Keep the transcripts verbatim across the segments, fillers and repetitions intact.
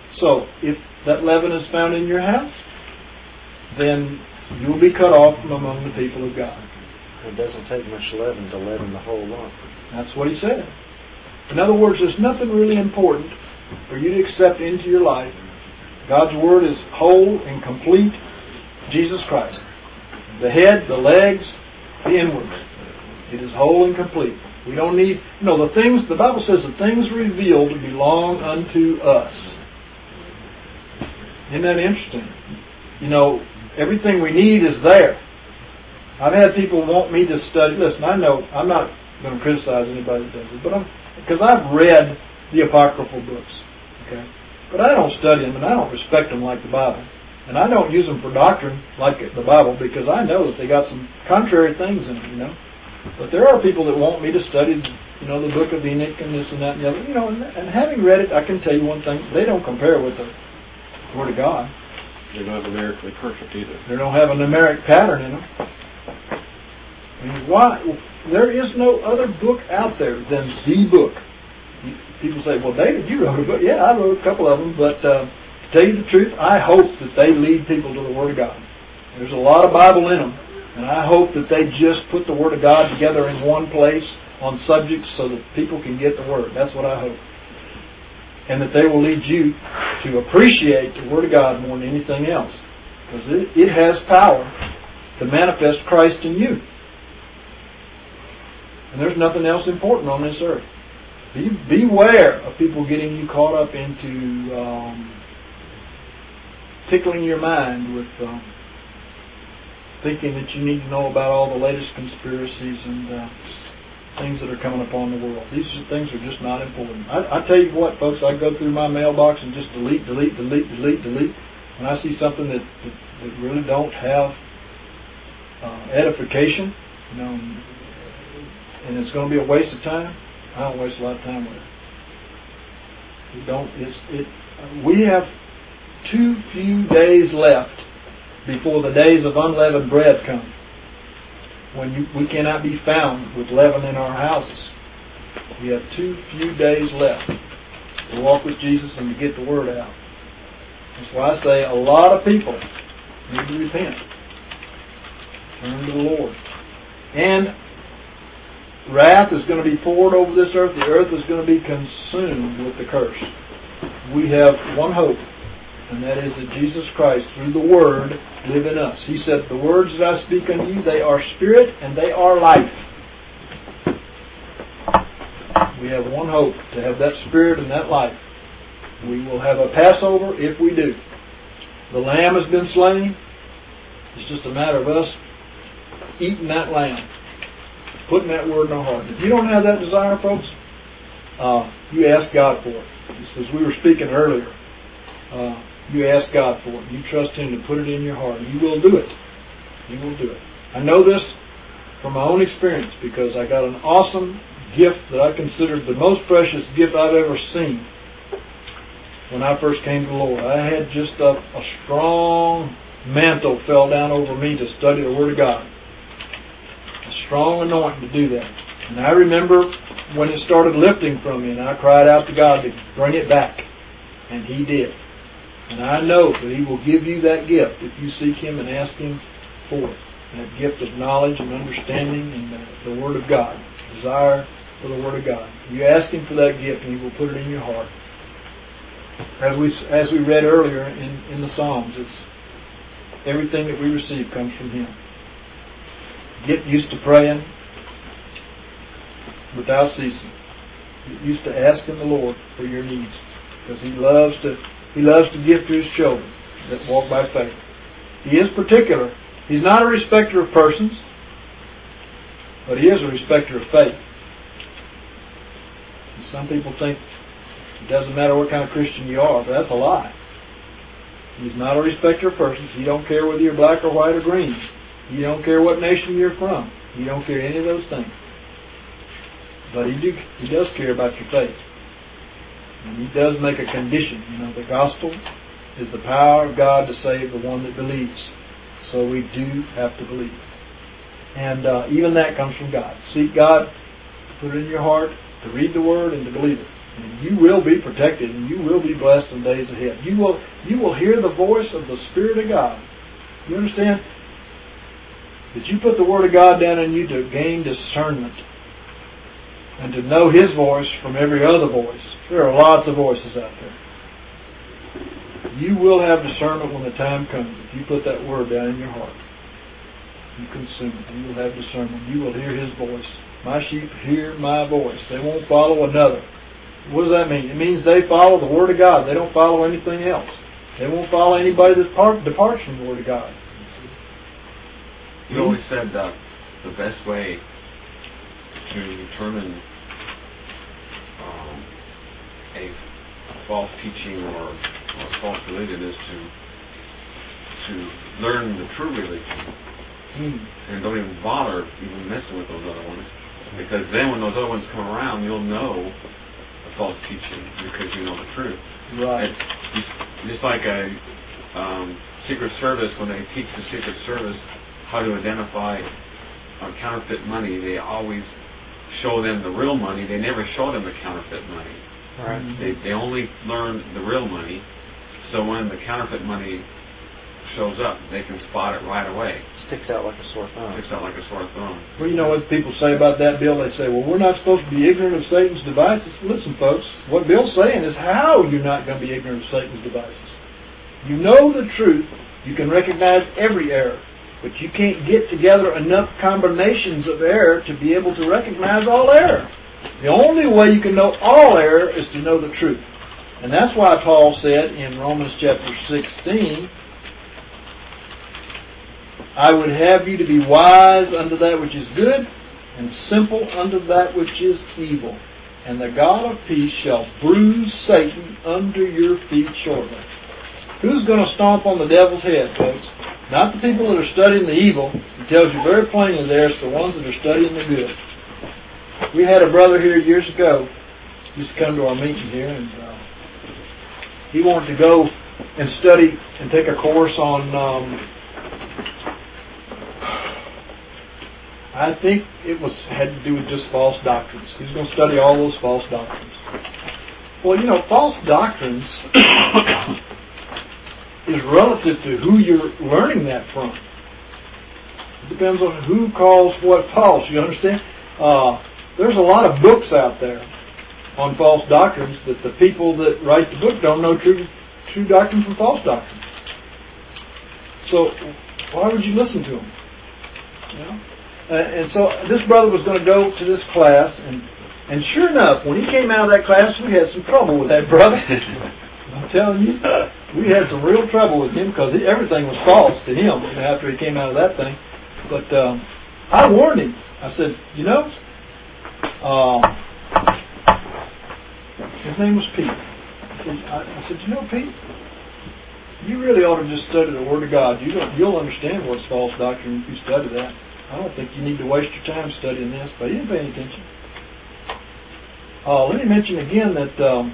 So, if that leaven is found in your house, then you will be cut off from among the people of God. It doesn't take much leaven to leaven the whole lump. That's what he said. In other words, there's nothing really important for you to accept into your life. God's Word is whole and complete. Jesus Christ. The head, the legs, the inwards. It is whole and complete. We don't need, you know, the things, the Bible says the things revealed belong unto us. Isn't that interesting? You know, everything we need is there. I've had people want me to study. Listen, I know, I'm not going to criticize anybody that does it, but I'm, because I've read the apocryphal books. Okay? But I don't study them and I don't respect them like the Bible. And I don't use them for doctrine like the Bible because I know that they got some contrary things in them, you know. But there are people that want me to study, you know, the book of Enoch and this and that and the other. You know, and, and having read it, I can tell you one thing. They don't compare with the Word of God. They're not numerically perfect either. They don't have a numeric pattern in them. I mean, why? There is no other book out there than the book. People say, well, David, you wrote a book. Yeah, I wrote a couple of them, but... Uh, To tell you the truth, I hope that they lead people to the Word of God. There's a lot of Bible in them, and I hope that they just put the Word of God together in one place on subjects so that people can get the Word. That's what I hope. And that they will lead you to appreciate the Word of God more than anything else. Because it, it has power to manifest Christ in you. And there's nothing else important on this earth. Be, beware of people getting you caught up into... Um, tickling your mind with um, thinking that you need to know about all the latest conspiracies and uh, things that are coming upon the world. These things are just not important. I, I tell you what, folks, I go through my mailbox and just delete, delete, delete, delete, delete. When I see something that, that, that really don't have uh, edification, you know, and it's going to be a waste of time, I don't waste a lot of time with it. We don't. It's it. We have too few days left before the days of unleavened bread come, when you, we cannot be found with leaven in our houses. We have too few days left to walk with Jesus and to get the Word out. That's why I say a lot of people need to repent, turn to the Lord. And wrath is going to be poured over this earth. The earth is going to be consumed with the curse. We have one hope, and that is that Jesus Christ, through the Word, live in us. He said, the words that I speak unto you, they are spirit and they are life. We have one hope, to have that spirit and that life. We will have a Passover if we do. The lamb has been slain. It's just a matter of us eating that lamb, putting that Word in our heart. If you don't have that desire, folks, uh, you ask God for it. Just as we were speaking earlier, uh, you ask God for it. You trust Him to put it in your heart. You will do it. You will do it. I know this from my own experience because I got an awesome gift that I considered the most precious gift I've ever seen when I first came to the Lord. I had just a, a strong mantle fell down over me to study the Word of God. A strong anointing to do that. And I remember when it started lifting from me and I cried out to God to bring it back. And He did. And I know that He will give you that gift if you seek Him and ask Him for it. That gift of knowledge and understanding and the, the Word of God. Desire for the Word of God. You ask Him for that gift and He will put it in your heart. As we as we read earlier in, in the Psalms, it's everything that we receive comes from Him. Get used to praying without ceasing. Get used to asking the Lord for your needs. Because He loves to He loves to give to His children that walk by faith. He is particular. He's not a respecter of persons, but He is a respecter of faith. And some people think it doesn't matter what kind of Christian you are, but that's a lie. He's not a respecter of persons. He don't care whether you're black or white or green. He don't care what nation you're from. He don't care any of those things. But He do, He does care about your faith. And He does make a condition. You know, the gospel is the power of God to save the one that believes. So we do have to believe. And uh, even that comes from God. Seek God, to put it in your heart, to read the Word and to believe it. And you will be protected, and you will be blessed in days ahead. You will, you will hear the voice of the Spirit of God. You understand? That you put the Word of God down in you to gain discernment and to know His voice from every other voice. There are lots of voices out there. You will have discernment when the time comes. If you put that Word down in your heart, you consume it. You will have discernment. You will hear His voice. My sheep hear my voice. They won't follow another. What does that mean? It means they follow the Word of God. They don't follow anything else. They won't follow anybody that departs from the Word of God. You always said that the best way to determine um, a false teaching or, or a false religion is to to learn the true religion mm. and don't even bother even messing with those other ones, because then when those other ones come around, you'll know the false teaching because you know the truth. Right. It's just like a um, Secret Service, when they teach the Secret Service how to identify uh, counterfeit money, they always show them the real money. They never show them the counterfeit money. Right. They they only learn the real money, so when the counterfeit money shows up, they can spot it right away. Sticks out like a sore thumb. Sticks out like a sore thumb. Well, you know what people say about that, Bill? They say, well, we're not supposed to be ignorant of Satan's devices. Listen, folks, what Bill's saying is how you're not going to be ignorant of Satan's devices. You know the truth. You can recognize every error. But you can't get together enough combinations of error to be able to recognize all error. The only way you can know all error is to know the truth. And that's why Paul said in Romans chapter sixteen, I would have you to be wise unto that which is good, and simple unto that which is evil. And the God of peace shall bruise Satan under your feet shortly. Who's going to stomp on the devil's head, folks? Not the people that are studying the evil. It tells you very plainly there, it's the ones that are studying the good. We had a brother here years ago, he used to come to our meeting here, and uh, he wanted to go and study and take a course on, um, I think it was had to do with just false doctrines. He was going to study all those false doctrines. Well, you know, false doctrines is relative to who you're learning that from. It depends on who calls what false, you understand? Uh, there's a lot of books out there on false doctrines that the people that write the book don't know true true doctrine from false doctrine. So why would you listen to them? You know? Uh, and so this brother was going to go to this class, and, and sure enough, when he came out of that class, we had some trouble with that brother. I'm telling you, we had some real trouble with him because everything was false to him after he came out of that thing. But um, I warned him. I said, you know, um, his name was Pete. I said, I, I said, you know, Pete, you really ought to just study the Word of God. You don't, you'll understand what's false doctrine if you study that. I don't think you need to waste your time studying this. But he didn't pay any attention. Uh, let me mention again that... Um,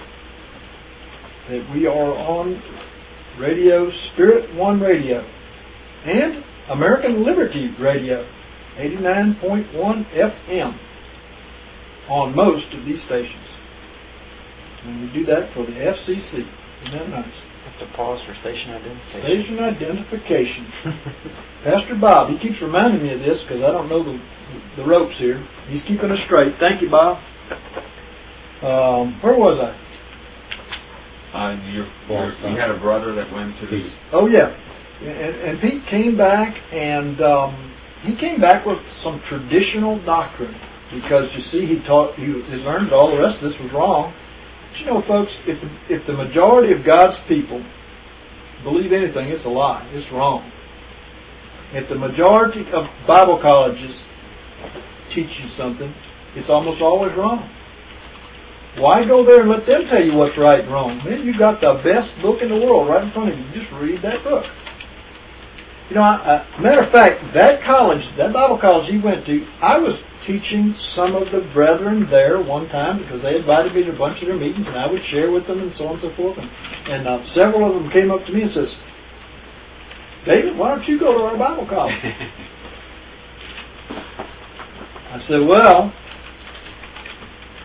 that we are on Radio, Spirit One Radio, and American Liberty Radio, eighty-nine point one F M, on most of these stations. And we do that for the F C C. Isn't that nice? Have to pause for station identification. Station identification. Pastor Bob, he keeps reminding me of this because I don't know the, the ropes here. He's keeping us straight. Thank you, Bob. Um, where was I? Uh, you you had a brother that went to the... Oh, yeah. And, and Pete came back, and um, he came back with some traditional doctrine. Because, you see, he taught, he, he learned that all the rest of this was wrong. But, you know, folks, if the, if the majority of God's people believe anything, it's a lie. It's wrong. If the majority of Bible colleges teach you something, it's almost always wrong. Why go there and let them tell you what's right and wrong? Man, you got the best book in the world right in front of you. Just read that book. You know, I, I, matter of fact, that college, that Bible college he went to, I was teaching some of the brethren there one time because they invited me to a bunch of their meetings, and I would share with them and so on and so forth. And, and uh, several of them came up to me and says, David, why don't you go to our Bible college? I said, well,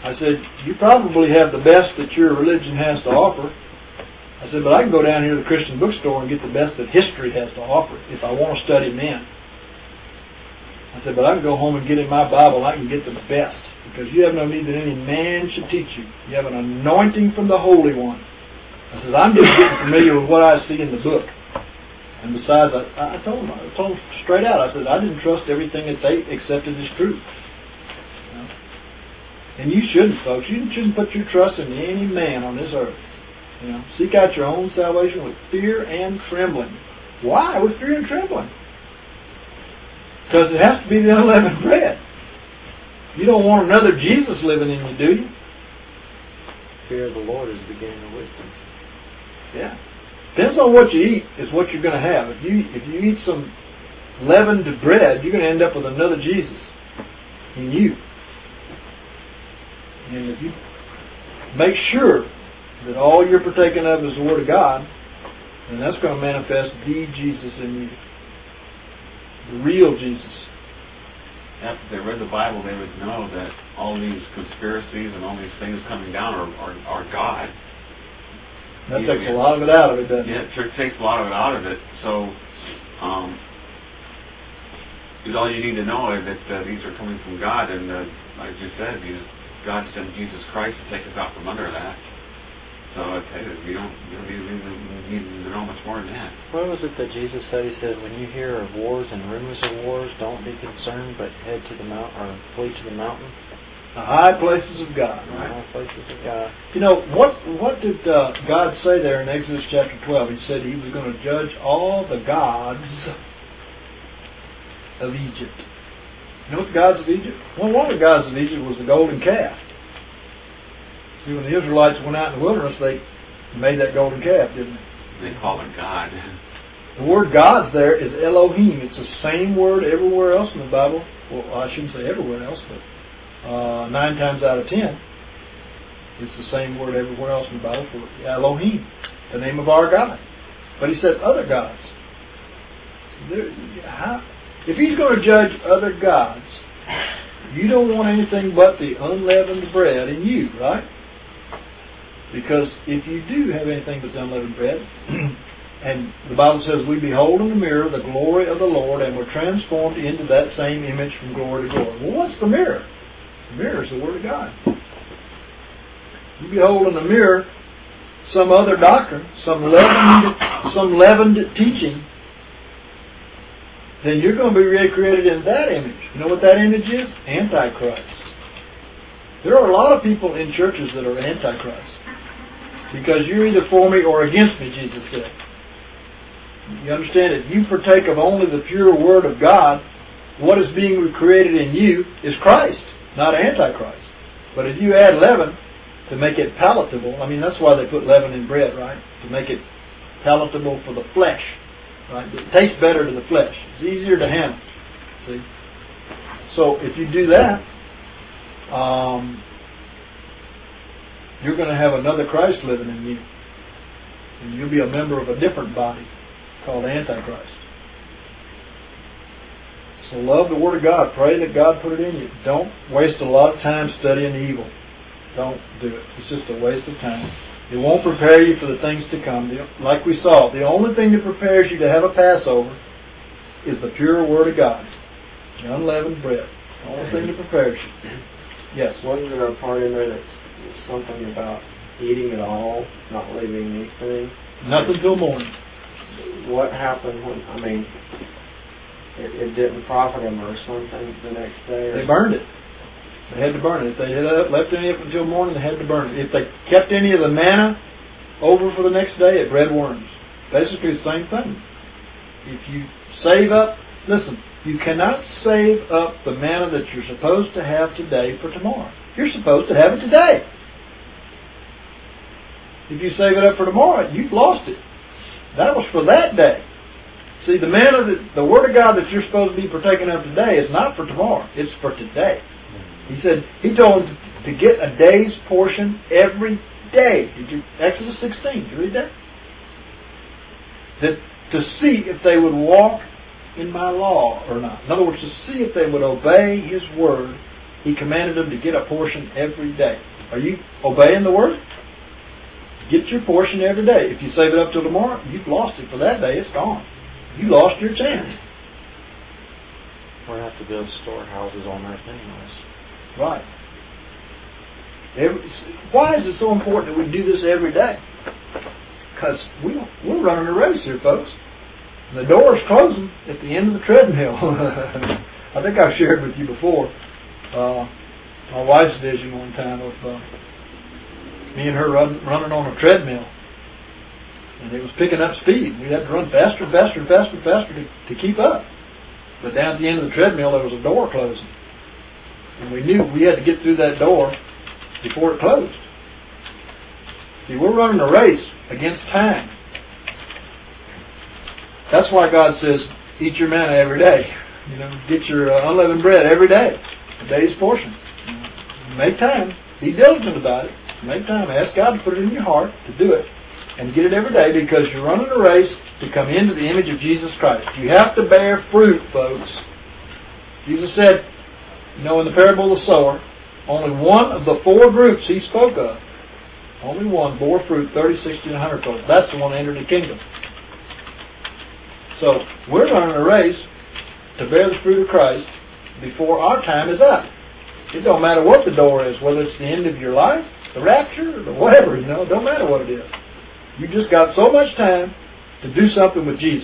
I said, you probably have the best that your religion has to offer. I said, but I can go down here to the Christian bookstore and get the best that history has to offer if I want to study men. I said, but I can go home and get in my Bible, I can get the best. Because you have no need that any man should teach you. You have an anointing from the Holy One. I said, I'm just getting familiar with what I see in the book. And besides, I, I told them, I told them straight out, I said, I didn't trust everything that they accepted as truth. You know? And you shouldn't, folks. You shouldn't put your trust in any man on this earth. You know, seek out your own salvation with fear and trembling. Why with fear and trembling? Because it has to be the unleavened bread. You don't want another Jesus living in you, do you? Fear of the Lord is the beginning of wisdom. Yeah. Depends on what you eat is what you're going to have. If you if you eat some leavened bread, you're going to end up with another Jesus in you. And if you make sure that all you're partaking of is the Word of God, then that's going to manifest the Jesus in you. The real Jesus. After they read the Bible, they would know that all these conspiracies and all these things coming down are, are, are God. That takes a lot of it out of it, doesn't yeah, it? Yeah, it takes a lot of it out of it. So, um, all you need to know is that uh, these are coming from God, and uh, like you said, Jesus, God sent Jesus Christ to take us out from under that. So I tell you, we don't, we don't even need to know much more than that. What was it that Jesus said? He said, when you hear of wars and rumors of wars, don't be concerned, but head to the mountain, or flee to the mountain. The high places of God, The right? high places of God. You know, what what did uh, God say there in Exodus chapter twelve? He said He was going to judge all the gods of Egypt. You know what the gods of Egypt? Well, one of the gods of Egypt was the golden calf. See, when the Israelites went out in the wilderness, they made that golden calf, didn't they? They call it God. The word God's there is Elohim. It's the same word everywhere else in the Bible. Well, I shouldn't say everywhere else, but uh, nine times out of ten, it's the same word everywhere else in the Bible for Elohim, the name of our God. But he said other gods. There, how, if he's going to judge other gods, you don't want anything but the unleavened bread in you, right? Because if you do have anything but the unleavened bread, and the Bible says we behold in the mirror the glory of the Lord, and we're transformed into that same image from glory to glory. Well, what's the mirror? The mirror is the Word of God. You behold in the mirror some other doctrine, some leavened, some leavened teaching, then you're going to be recreated in that image. You know what that image is? Antichrist. There are a lot of people in churches that are Antichrist. Because you're either for me or against me, Jesus said. You understand that you partake of only the pure Word of God. What is being recreated in you is Christ, not Antichrist. But if you add leaven to make it palatable, I mean, that's why they put leaven in bread, right? To make it palatable for the flesh. Right? It tastes better to the flesh. It's easier to handle. See? So if you do that, um, you're going to have another Christ living in you. And you'll be a member of a different body called Antichrist. So love the Word of God. Pray that God put it in you. Don't waste a lot of time studying evil. Don't do it. It's just a waste of time. It won't prepare you for the things to come. Like we saw, the only thing that prepares you to have a Passover is the pure Word of God. The unleavened bread. The only thing that prepares you. Yes? Wasn't there a part in there that's something about eating it all, not leaving anything? Nothing till morning. What happened when, I mean, it, it didn't profit them or something the next day? Or They burned it. They had to burn it. If they had left any of it until morning, they had to burn it. If they kept any of the manna over for the next day, it bred worms. Basically the same thing. If you save up, listen, you cannot save up the manna that you're supposed to have today for tomorrow. You're supposed to have it today. If you save it up for tomorrow, you've lost it. That was for that day. See, the manna, that, the Word of God that you're supposed to be partaking of today is not for tomorrow. It's for today. He said, He told them to get a day's portion every day. Did you, Exodus sixteen, did you read that? That to see if they would walk in my law or not. In other words, to see if they would obey His Word He commanded them to get a portion every day. Are you obeying the word? Get your portion every day. If you save it up till tomorrow, you've lost it for that day. It's gone. You lost your chance. We'll have to build storehouses on earth anyways. Right. Every, why is it so important that we do this every day? Because we, we're running a race here, folks. And the door is closing at the end of the treadmill. I think I've shared with you before. Uh, my wife's vision one time of uh, me and her run, running on a treadmill. And it was picking up speed. We had to run faster and faster and faster and faster to, to keep up. But down at the end of the treadmill, there was a door closing. And we knew we had to get through that door before it closed. See, we're running a race against time. That's why God says, eat your manna every day. You know, get your uh, unleavened bread every day, a day's portion. Make time. Be diligent about it. Make time. Ask God to put it in your heart to do it. And get it every day, because you're running a race to come into the image of Jesus Christ. You have to bear fruit, folks. Jesus said, you know, in the parable of the sower, only one of the four groups he spoke of, only one bore fruit, thirty, sixty, and one hundred fold. That's the one that entered the kingdom. So, we're running a race to bear the fruit of Christ before our time is up. It don't matter what the door is, whether it's the end of your life, the rapture, or whatever, you know, it don't matter what it is. You just got so much time to do something with Jesus.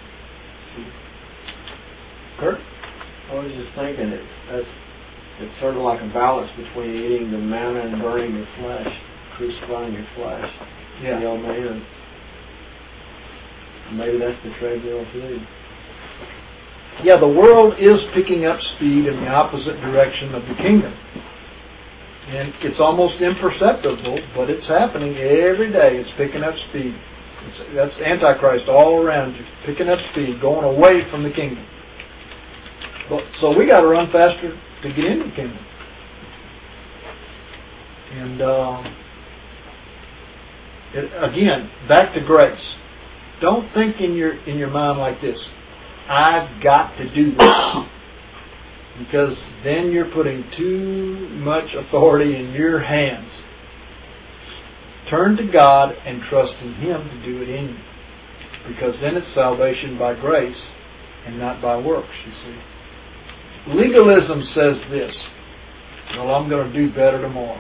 Kurt? I was just thinking it, that's, it's sort of like a balance between eating the manna and burning your flesh, crucifying your flesh. Yeah. The old man. Maybe that's the treadmill too. Yeah, the world is picking up speed in the opposite direction of the kingdom. And it's almost imperceptible, but it's happening every day. It's picking up speed. It's, that's Antichrist all around you, picking up speed, going away from the kingdom. But, so we got to run faster to get into the kingdom. And um, it, again, back to grace. Don't think in your in your mind like this. I've got to do this. Because then you're putting too much authority in your hands. Turn to God and trust in Him to do it in you. Because then it's salvation by grace and not by works, you see. Legalism says this. Well, I'm going to do better tomorrow.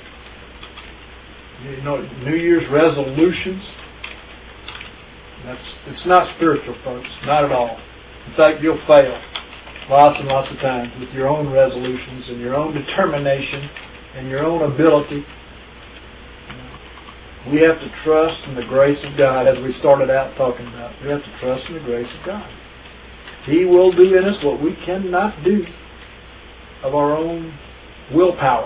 You know, New Year's resolutions. That's it's not spiritual, folks. Not at all. In fact, you'll fail lots and lots of times with your own resolutions and your own determination and your own ability. We have to trust in the grace of God, as we started out talking about. We have to trust in the grace of God. He will do in us what we cannot do of our own willpower.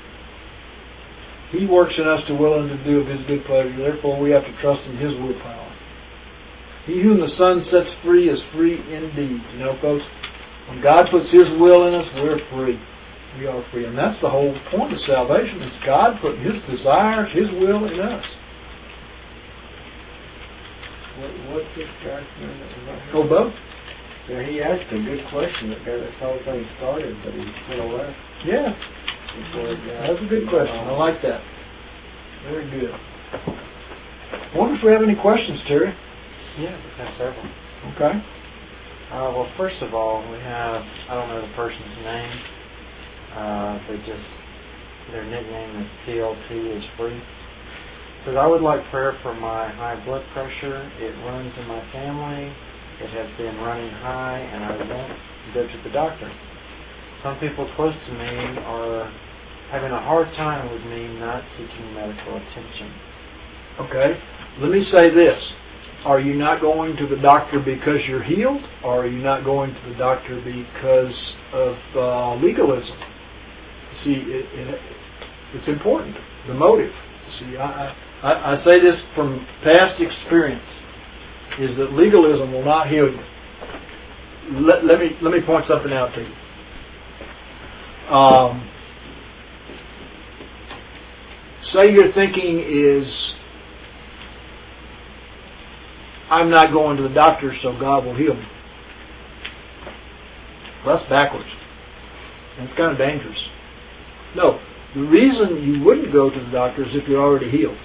He works in us to will and to do of His good pleasure. Therefore, we have to trust in His willpower. He whom the Son sets free is free indeed. You know, folks, when God puts His will in us, we're free. We are free. And that's the whole point of salvation. It's God putting His desires, His will in us. What, what's this guy's name that was right here? Oh, Bo? Yeah, he asked a good question that got this whole thing started, but he kind of left. Yeah. Before it got, That's a good question. I like that. Very good. I wonder if we have any questions, Terry. Yeah, we've got several. Okay. Uh, well, first of all, we have, I don't know the person's name, uh, but just their nickname is T L T is free. Says, I would like prayer for my high blood pressure. It runs in my family. It has been running high, and I won't go to the doctor. Some people close to me are having a hard time with me not seeking medical attention. Okay. Let me say this. Are you not going to the doctor because you're healed, or are you not going to the doctor because of uh, legalism? See, it, it, it's important, the motive. See, I, I, I say this from past experience, is that legalism will not heal you. Let, let me let me point something out to you. Um, say your thinking is, I'm not going to the doctor, so God will heal me. Well, that's backwards. And it's kind of dangerous. No, the reason you wouldn't go to the doctor is if you're already healed.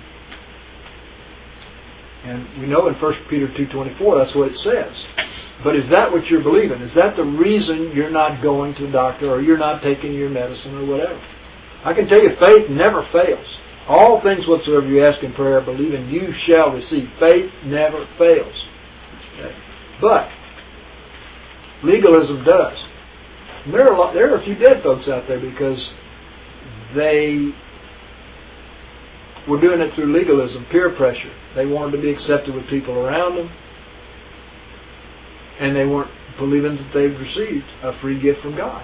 And we know in First Peter two twenty-four that's what it says. But is that what you're believing? Is that the reason you're not going to the doctor or you're not taking your medicine or whatever? I can tell you faith never fails. All things whatsoever you ask in prayer, believing you shall receive. Faith never fails. Okay. But legalism does. And there are a lot, there are a few dead folks out there because they were doing it through legalism, peer pressure. They wanted to be accepted with people around them, and they weren't believing that they'd received a free gift from God.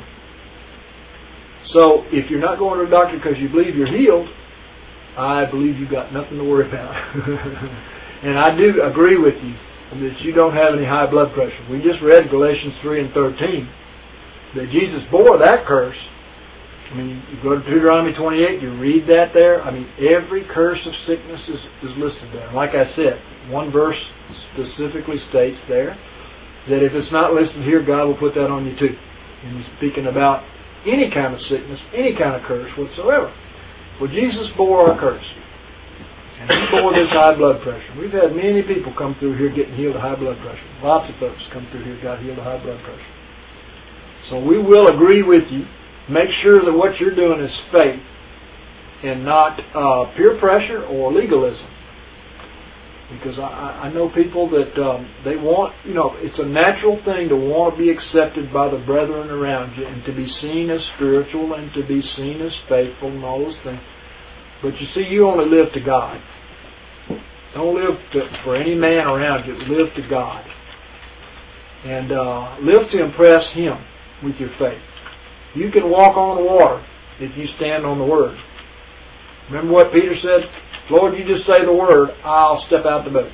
So if you're not going to a doctor because you believe you're healed, I believe you've got nothing to worry about. And I do agree with you that you don't have any high blood pressure. We just read Galatians three and thirteen that Jesus bore that curse. I mean, you go to Deuteronomy twenty-eight, you read that there. I mean, every curse of sickness is, is listed there. And like I said, one verse specifically states there that if it's not listed here, God will put that on you too. And he's speaking about any kind of sickness, any kind of curse whatsoever. Well, Jesus bore our curse. And he bore this high blood pressure. We've had many people come through here getting healed of high blood pressure. Lots of folks come through here got healed of high blood pressure. So we will agree with you. Make sure that what you're doing is faith and not uh, peer pressure or legalism. Because I, I know people that um, they want, you know, it's a natural thing to want to be accepted by the brethren around you and to be seen as spiritual and to be seen as faithful and all those things. But you see, you only live to God. Don't live to, for any man around you. Live to God. And uh, live to impress Him with your faith. You can walk on the water if you stand on the Word. Remember what Peter said? Lord, you just say the word, I'll step out the boat.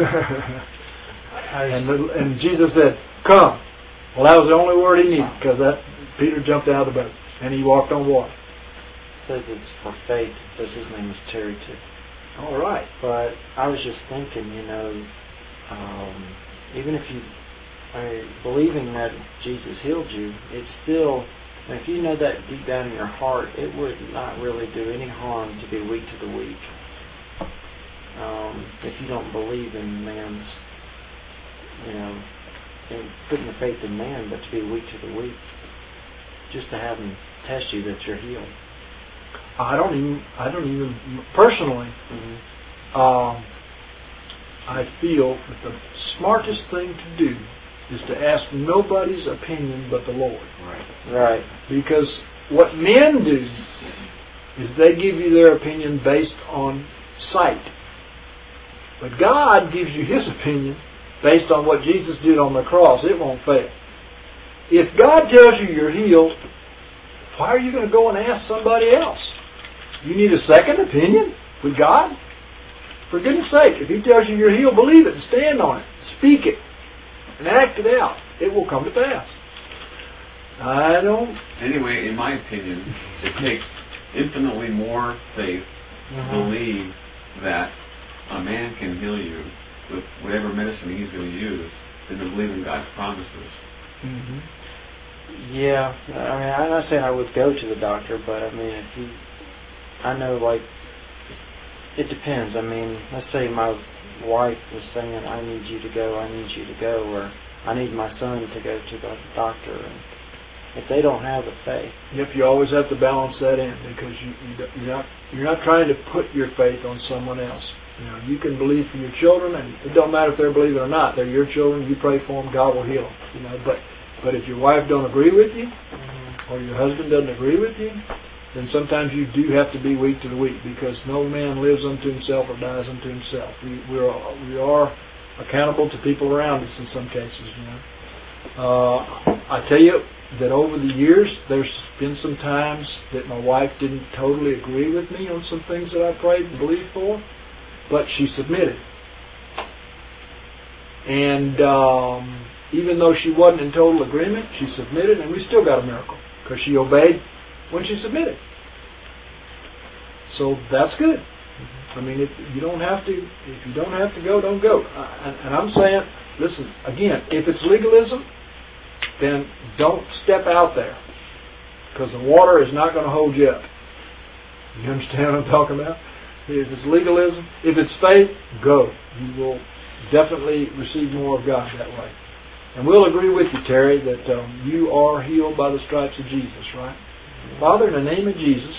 and, the, and Jesus said, come. Well, that was the only word he needed because that Peter jumped out of the boat and he walked on water. It says it's for faith. It says his name is Terry too. All right. But I was just thinking, you know, um, even if you are believing that Jesus healed you, it's still, if you know that deep down in your heart, it would not really do any harm to be weak to the weak. Um, if you don't believe in man's, you know, in putting the faith in man, but to be weak to the weak, just to have him test you that you're healed. I don't even, I don't even, personally, mm-hmm. um, I feel that the smartest thing to do is to ask nobody's opinion but the Lord. Right. Right. Because what men do is they give you their opinion based on sight. But God gives you His opinion based on what Jesus did on the cross. It won't fail. If God tells you you're healed, why are you going to go and ask somebody else? You need a second opinion with God? For goodness sake, if He tells you you're healed, believe it and stand on it. Speak it and act it out. It will come to pass. I don't... Anyway, in my opinion, it takes infinitely more faith to mm-hmm. believe that a man can heal you with whatever medicine he's going to use than to believe in God's promises. Mm-hmm. Yeah, I mean, I'm not saying I would go to the doctor, but I mean, if you, I know, like, it depends. I mean, let's say my wife was saying, I need you to go, I need you to go, or I need my son to go to the doctor. And if they don't have the faith. Yep, you always have to balance that in because you, you, you're not you're not trying to put your faith on someone else. You know, you can believe for your children, and it don't matter if they're believing or not. They're your children. You pray for them, God will heal them. You know, but but if your wife don't agree with you, mm-hmm. or your husband doesn't agree with you, then sometimes you do have to be weak to the weak because no man lives unto himself or dies unto himself. We we are we are accountable to people around us in some cases. You know, uh, I tell you that over the years, there's been some times that my wife didn't totally agree with me on some things that I prayed and believed for. But she submitted. And um, even though she wasn't in total agreement, she submitted, and we still got a miracle because she obeyed when she submitted. So that's good. I mean, if you don't have to, if you don't have to go, don't go. Uh, and, and I'm saying, listen, again, if it's legalism, then don't step out there. because the water is not going to hold you up. You understand what I'm talking about? If it's legalism, if it's faith, go. You will definitely receive more of God that way. And we'll agree with you, Terry, that um, you are healed by the stripes of Jesus, right? Father, in the name of Jesus,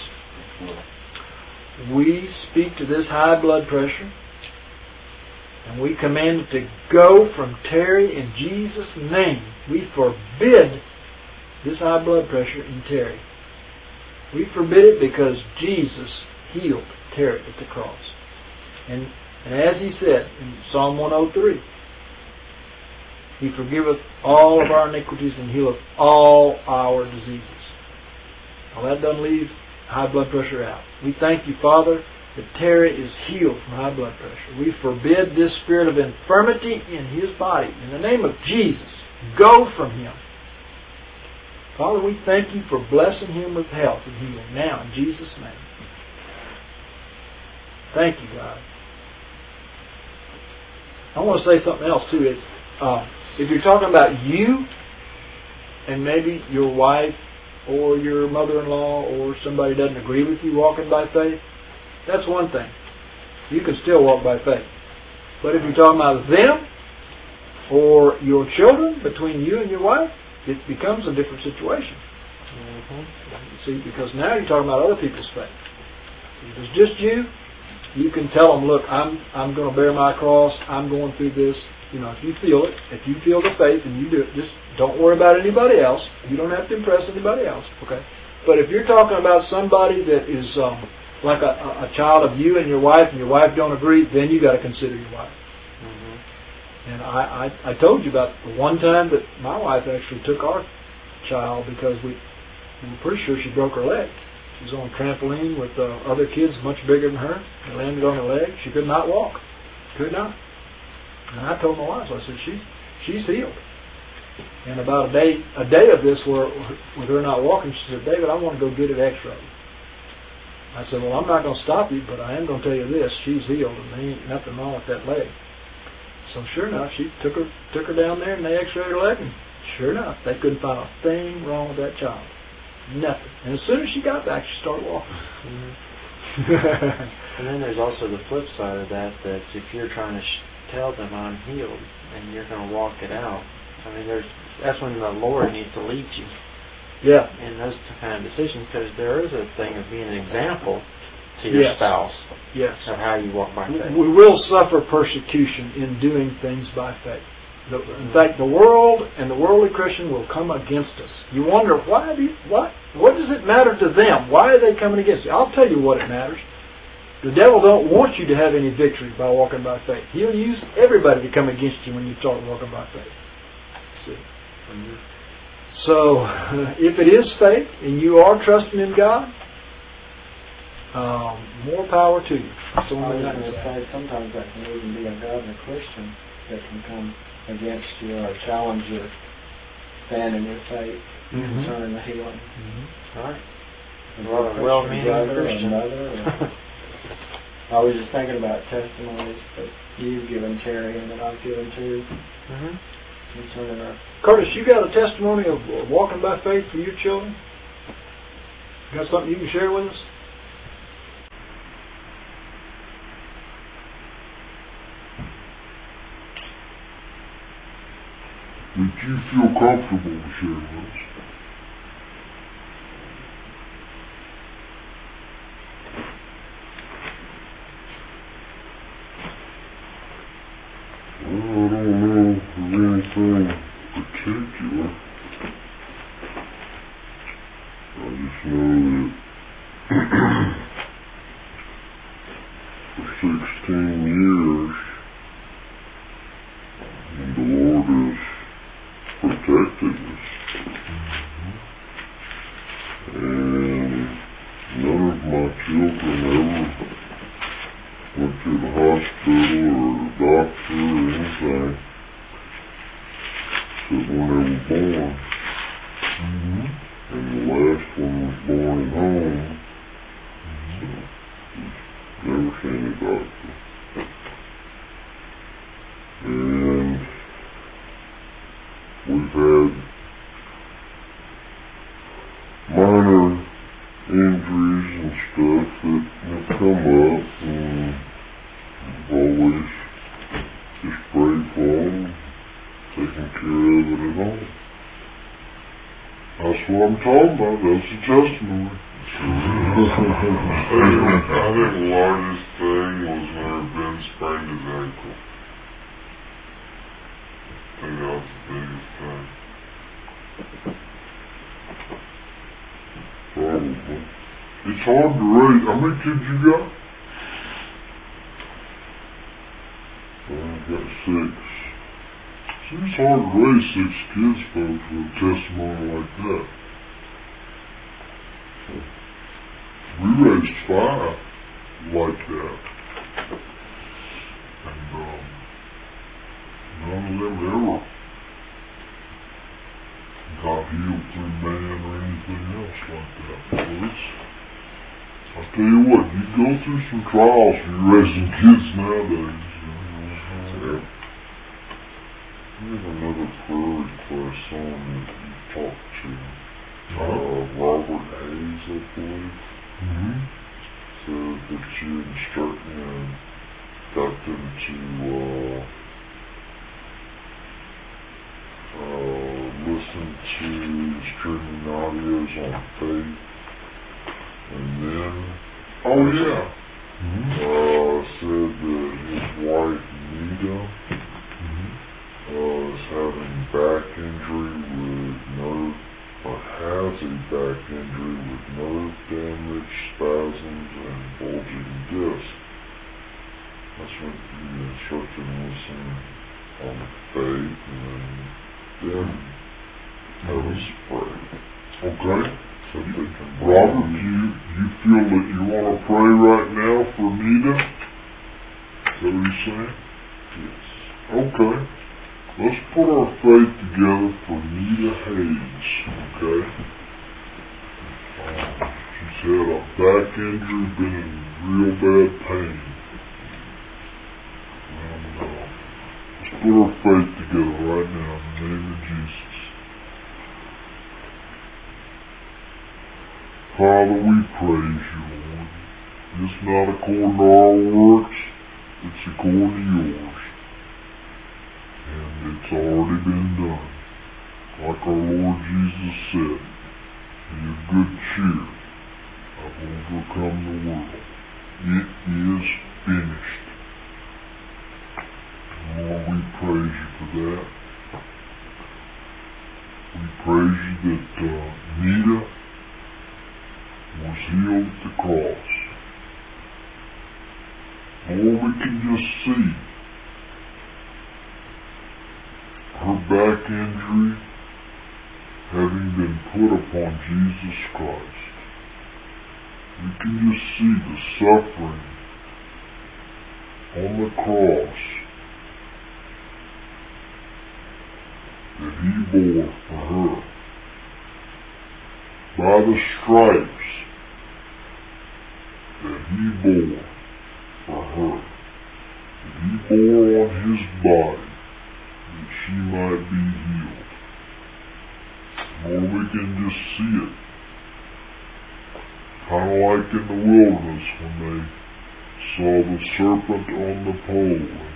we speak to this high blood pressure, and we command it to go from Terry in Jesus' name. We forbid this high blood pressure in Terry. We forbid it because Jesus healed Terry at the cross. And, and as he said in Psalm one oh three, He forgiveth all of our iniquities and healeth all our diseases. Now that doesn't leave high blood pressure out. We thank you, Father, that Terry is healed from high blood pressure. We forbid this spirit of infirmity in his body. In the name of Jesus, go from him. Father, we thank you for blessing him with health and healing now in Jesus' name. Thank you, God. I want to say something else too. It's, uh, if you're talking about you and maybe your wife or your mother-in-law or somebody doesn't agree with you walking by faith, that's one thing. You can still walk by faith. But if you're talking about them or your children, between you and your wife, it becomes a different situation. Mm-hmm. See, because now you're talking about other people's faith. If it's just you, you can tell them, look, I'm I'm going to bear my cross. I'm going through this. You know, if you feel it, if you feel the faith and you do it, just don't worry about anybody else. You don't have to impress anybody else. Okay. But if you're talking about somebody that is um, like a, a child of you and your wife, and your wife don't agree, then you got to consider your wife. Mm-hmm. And I, I I told you about the one time that my wife actually took our child because we, we were pretty sure she broke her leg. She was on a trampoline with uh, other kids much bigger than her. They landed on her leg. She could not walk. Could not. And I told my wife, so I said, she's, she's healed. And about a day a day of this, where, with her not walking, she said, David, I want to go get it x-rayed. I said, well, I'm not going to stop you, but I am going to tell you this. She's healed, and there ain't nothing wrong with that leg. So sure enough, she took her took her down there, and they x-rayed her leg, and sure enough, they couldn't find a thing wrong with that child. Nothing. And as soon as she got back, she started walking. Mm-hmm. And then there's also the flip side of that, that if you're trying to sh- tell them I'm healed and you're going to walk it out, I mean, there's that's when the Lord needs to lead you. Yeah. In those kind of decisions, because there is a thing of being an example to your yes. spouse. Yes. Of how you walk by faith. We will suffer persecution in doing things by faith. The, in fact, the world and the worldly Christian will come against us. You wonder, why do you, what, what does it matter to them? Why are they coming against you? I'll tell you what it matters. The devil don't want you to have any victory by walking by faith. He'll use everybody to come against you when you start walking by faith. See? Mm-hmm. So, uh, if it is faith and you are trusting in God, um, more power to you. So I was going to say, sometimes that can even be a godly Christian that can come against you or challenge your stand in your faith mm-hmm. concerning the healing. Mm-hmm. Right. Well, a well-meaning Christian. Mother, I was just thinking about testimonies that you've given Terry and that I've given too. Mm-hmm. Concerning our Curtis, you got a testimony of walking by faith for your children? Got something you can share with us? Would you feel comfortable to share with us? Well, I don't know of anything particular. I just know that for sixteen years, the Lord has protected us. And none of my children ever went to the hospital or the doctor or anything except when they were born. Mm-hmm. And the last one was born at home. So, never seen a doctor. And we've had minor fall, taking care of it at home. That's what I'm talking about. That's the testimony. I think the largest thing was whenever Ben sprained his ankle. I think that was the biggest thing. Probably. It's hard to raise. How many kids you got? I've got six. See, it's hard to raise six kids, folks, with a testimony like that. We raised five like that. And, um, none of them ever got healed through man or anything else like that. So it's, I'll tell you what, you go through some trials for you raising kids nowadays. Yeah. We have another prayer request on that you talked to. Uh, Robert Hayes, I believe. Mm-hmm. Said that you instructed and got them to uh, uh, listen to streaming audios on faith. And then, oh yeah, mm-hmm. uh, said that his wife Nita mm-hmm. uh, is having back injury with nerve, or has a back injury with nerve damage, spasms, and bulging disc. That's what the instruction was on faith, and then have a spray. Okay. Robert, do you, you feel that you want to pray right now for Nita? Is that what you're saying? Yes. Okay. Let's put our faith together for Nita Hayes, okay? Um, she's had a back injury, been in real bad pain. And uh, let's put our faith together right now in the name of Jesus. Father, we praise you, Lord. It's not according to our works, it's according to yours. And it's already been done. Like our Lord Jesus said, be of good cheer. I've overcome the world. It is finished. And Lord, we praise you for that. We praise you that uh, Nita was healed at the cross. Lord, we can just see her back injury having been put upon Jesus Christ. We can just see the suffering on the cross that he bore for her. By the stripes that he bore for her, that he bore on his body, that she might be healed. Lord, we can just see it. Kind of like in the wilderness when they saw the serpent on the pole and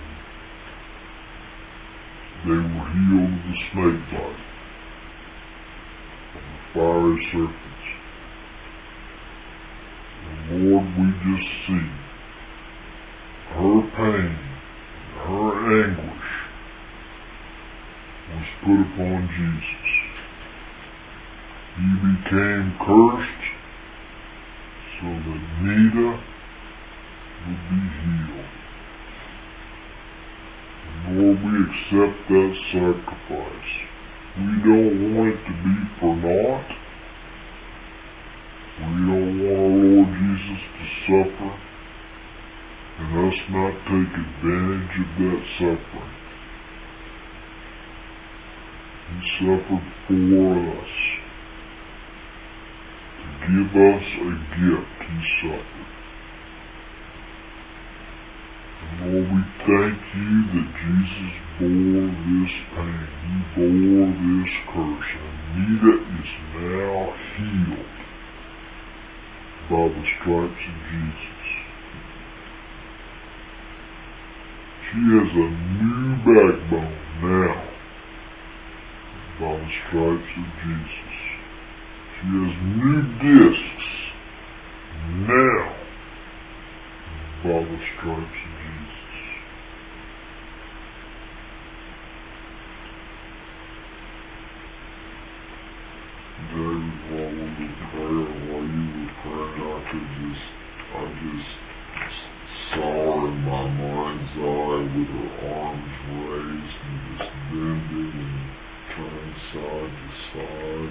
they were healed of the snake bite, of the fiery serpents. And Lord, we just see her pain, her anguish was put upon Jesus. He became cursed so that Nita would be healed. And Lord, we accept that sacrifice. We don't want it to be for naught. We don't want our Lord Jesus to suffer and us not take advantage of that suffering. He suffered for us. To give us a gift, he suffered. And Lord, we thank you that Jesus bore this pain. He bore this curse. And Nita is now healed by the stripes of Jesus. She has a new backbone now by the stripes of Jesus. She has new discs now by the stripes of Jesus. David, while we were praying, while you were praying, I could just, I just saw her in my mind's eye with her arms raised and just bending and turning side to side.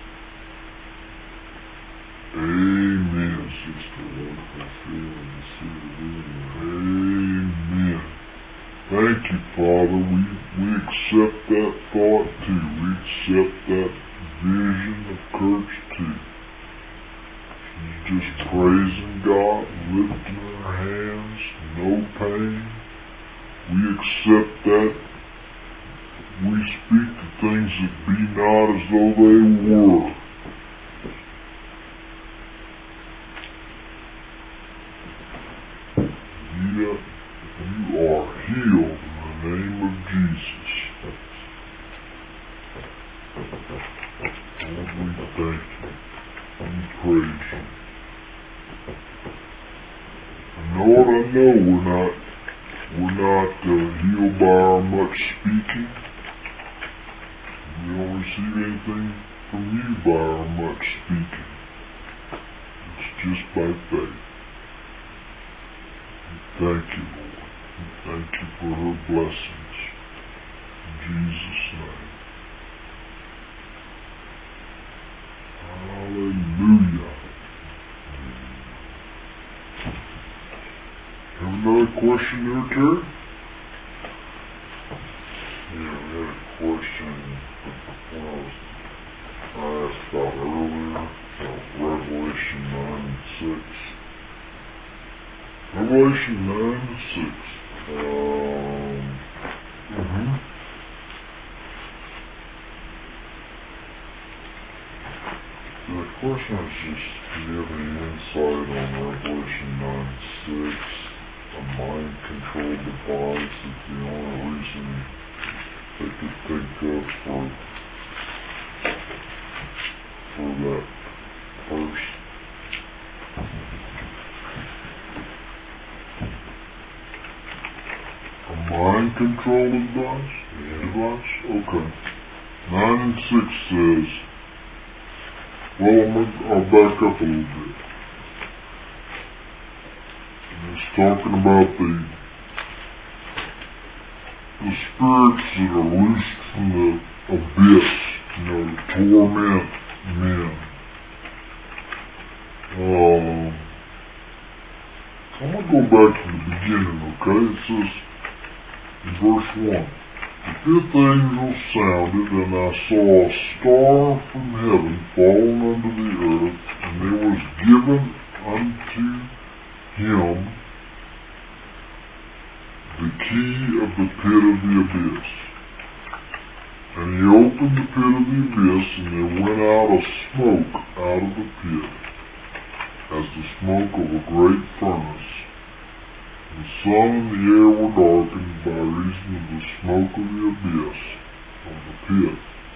Amen. It's just a wonderful feeling to see her doing it. Amen. Thank you, Father. We, we accept that thought too. We accept that vision of Kurt's too. She's just praising God, lifting her hands, no pain. We accept that. We speak the things that be not as though they were. You, you are healed in the name of Jesus. Lord, we thank you. We praise you. And Lord, I know we're not, we're not uh, healed by our much speaking. We don't receive anything from you by our much speaking. It's just by faith. Thank you, Lord. Thank you for her blessings. In Jesus' name. Hallelujah. Have another question there, Terry? Yeah, we had a question when I was I asked about earlier about Revelation nine and six. Revelation nine and six. Um, mm-hmm. The question is just, do you have any insight on Revelation nine and six? A mind-controlled device is the only reason they could think of for, for that verse. A mind-controlled device? Yeah. Device? Okay. nine and six says, well, I'm gonna, I'll back up a little bit. It's talking about the the spirits that are loosed from the abyss, you know, to torment men. Um, I'm going to go back to the beginning, okay? It says in verse one, the fifth angel sounded, and I saw a star from heaven fallen unto the earth, and there was given unto him the key of the pit of the abyss. And he opened the pit of the abyss, and there went out a smoke out of the pit, as the smoke of a great furnace. The sun and the air were darkened by reason of the smoke of the abyss of the pit.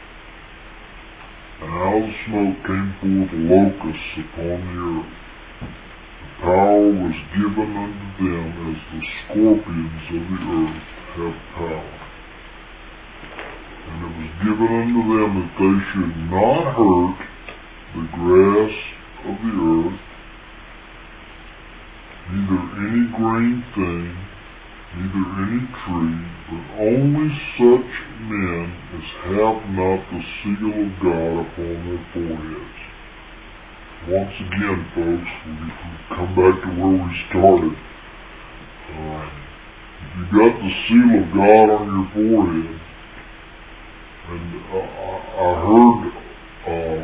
And out of the smoke came forth locusts upon the earth. Power was given unto them as the scorpions of the earth have power. And it was given unto them that they should not hurt the grass of the earth, neither any green thing, neither any tree, but only such men as have not the seal of God upon their foreheads. Once again, folks, we come back to where we started. Uh, if you got the seal of God on your forehead, and uh, I heard uh,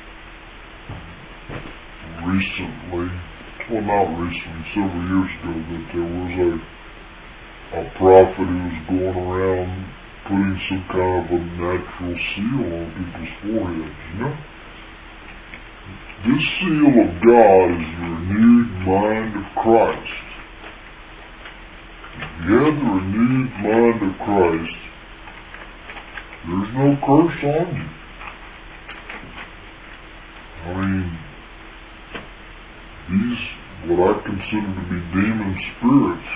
recently, well not recently, several years ago, that there was a, a prophet who was going around putting some kind of a natural seal on people's foreheads, you know? This seal of God is the renewed mind of Christ. If you have the renewed mind of Christ, there's no curse on you. I mean, these, what I consider to be demon spirits,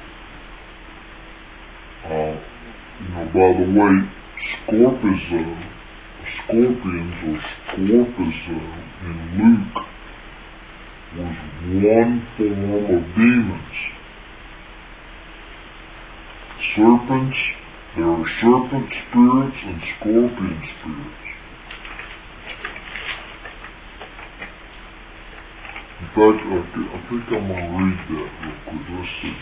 uh, you know, by the way, scorpizo, scorpions or scorpizo in Luke was one form of demons. Serpents, there are serpent spirits and scorpion spirits. In fact, I, th- I think I'm going to read that real quick. Let's see.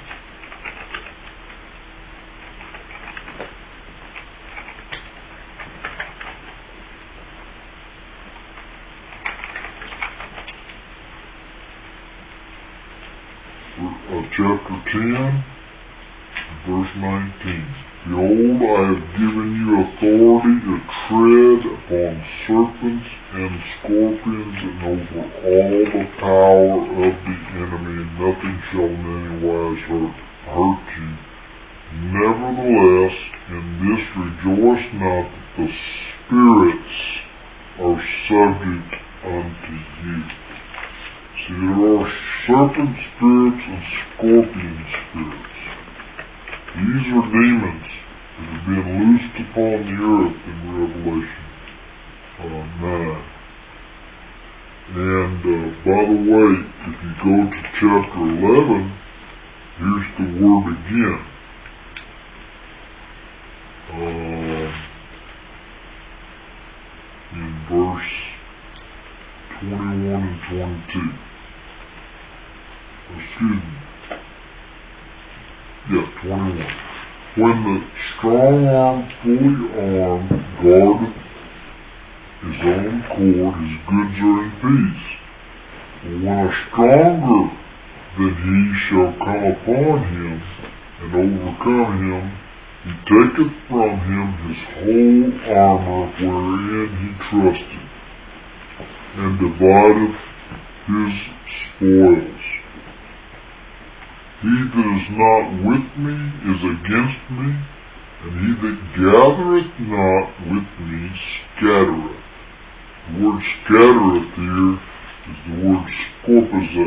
Uh, chapter ten, verse nineteen. Behold, I have given you authority to tread upon serpents and scorpions and over all the power of the enemy, and nothing shall in any wise hurt, hurt you. Nevertheless, in this rejoice not that the spirits are subject unto you. See, there are serpent spirits and scorpion spirits. These are demons that have been loosed upon the earth in Revelation uh, nine. And uh, by the way, if you go to chapter eleven, here's the word again. Uh, in verse twenty-one and twenty-two. Excuse me. Yeah, twenty-one. When the strong-armed, fully armed, guardeth his own court, his goods are in peace. But when a stronger than he shall come upon him, and overcome him, he taketh from him his whole armor wherein he trusted, and divideth his spoils. He that is not with me is against me, and he that gathereth not with me scattereth. The word scattereth here is the word scorpizo.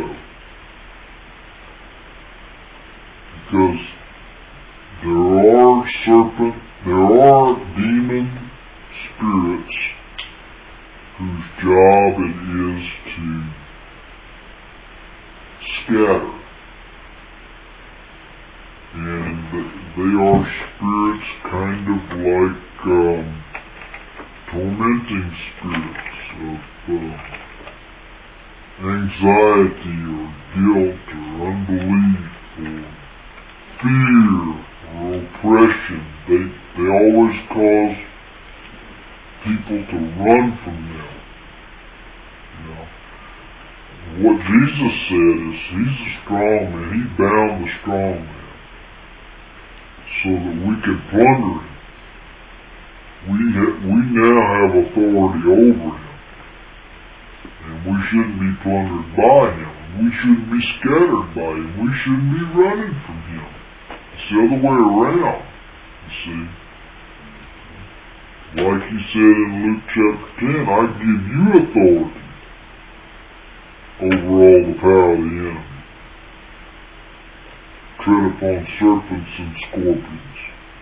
Because there are serpent, there are demon spirits whose job it is to scatter. And they are spirits kind of like um, tormenting spirits of uh, anxiety or guilt or unbelief or fear or oppression. They, they always cause people to run from them. You know, what Jesus said is, he's a strong man. He bound the strong man so that we can plunder him. We ha- we now have authority over him, and we shouldn't be plundered by him. We shouldn't be scattered by him. We shouldn't be running from him. It's the other way around, you see. Like he said in Luke chapter ten, I give you authority over all the power of the enemy. Tread upon serpents and scorpions.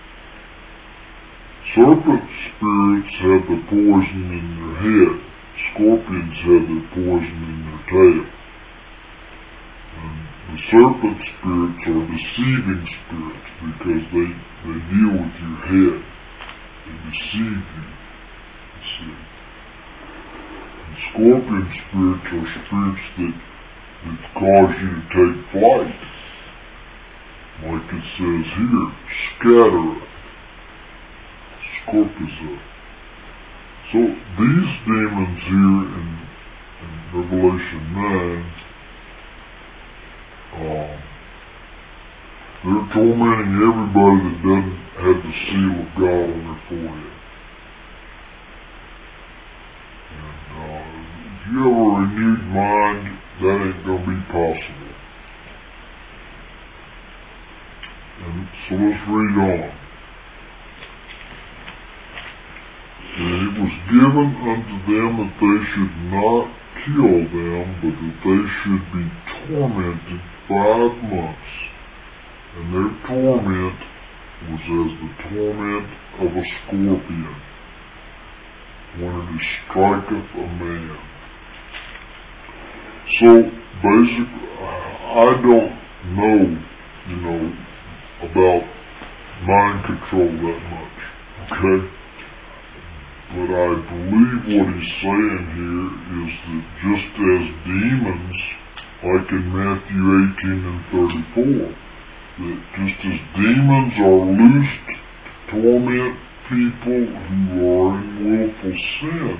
Serpent spirits have the poison in their head. Scorpions have the poison in their tail. And the serpent spirits are deceiving spirits because they, they deal with your head. They deceive you. You see. And scorpion spirits are spirits that, that cause you to take flight. Like it says here, scattereth, scorpizo. So these demons here in, in Revelation nine, um, they're tormenting everybody that doesn't have the seal of God on their forehead. And uh, if you have a renewed mind, that ain't going to be possible. And so let's read on. And it was given unto them that they should not kill them, but that they should be tormented five months. And their torment was as the torment of a scorpion when it striketh a man. So basically, I don't know, you know, about mind control that much, okay? But I believe what he's saying here is that just as demons, like in Matthew eighteen and thirty-four, that just as demons are loosed to torment people who are in willful sin,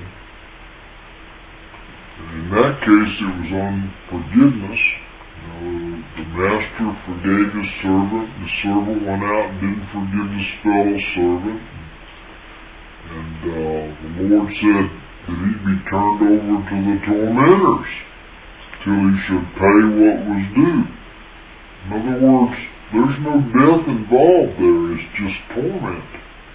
and in that case it was unforgiveness. You know, the master forgave his servant, the servant went out and didn't forgive his fellow servant, and uh, the Lord said that he'd be turned over to the tormentors till he should pay what was due. In other words, there's no death involved there, it's just torment.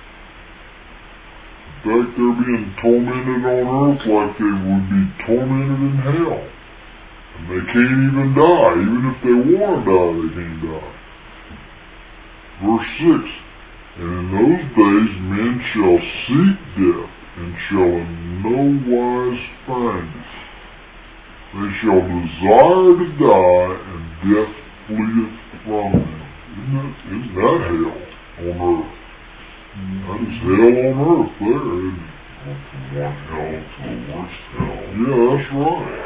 In fact, they're being tormented on earth like they would be tormented in hell. And they can't even die. Even if they want to die, they can't die. Verse six, and in those days men shall seek death, and shall in no wise find it. They shall desire to die, and death fleeth from them. Isn't that, isn't that hell on earth? That is hell on earth there, isn't it? From one hell to the worst hell. Yeah, that's right.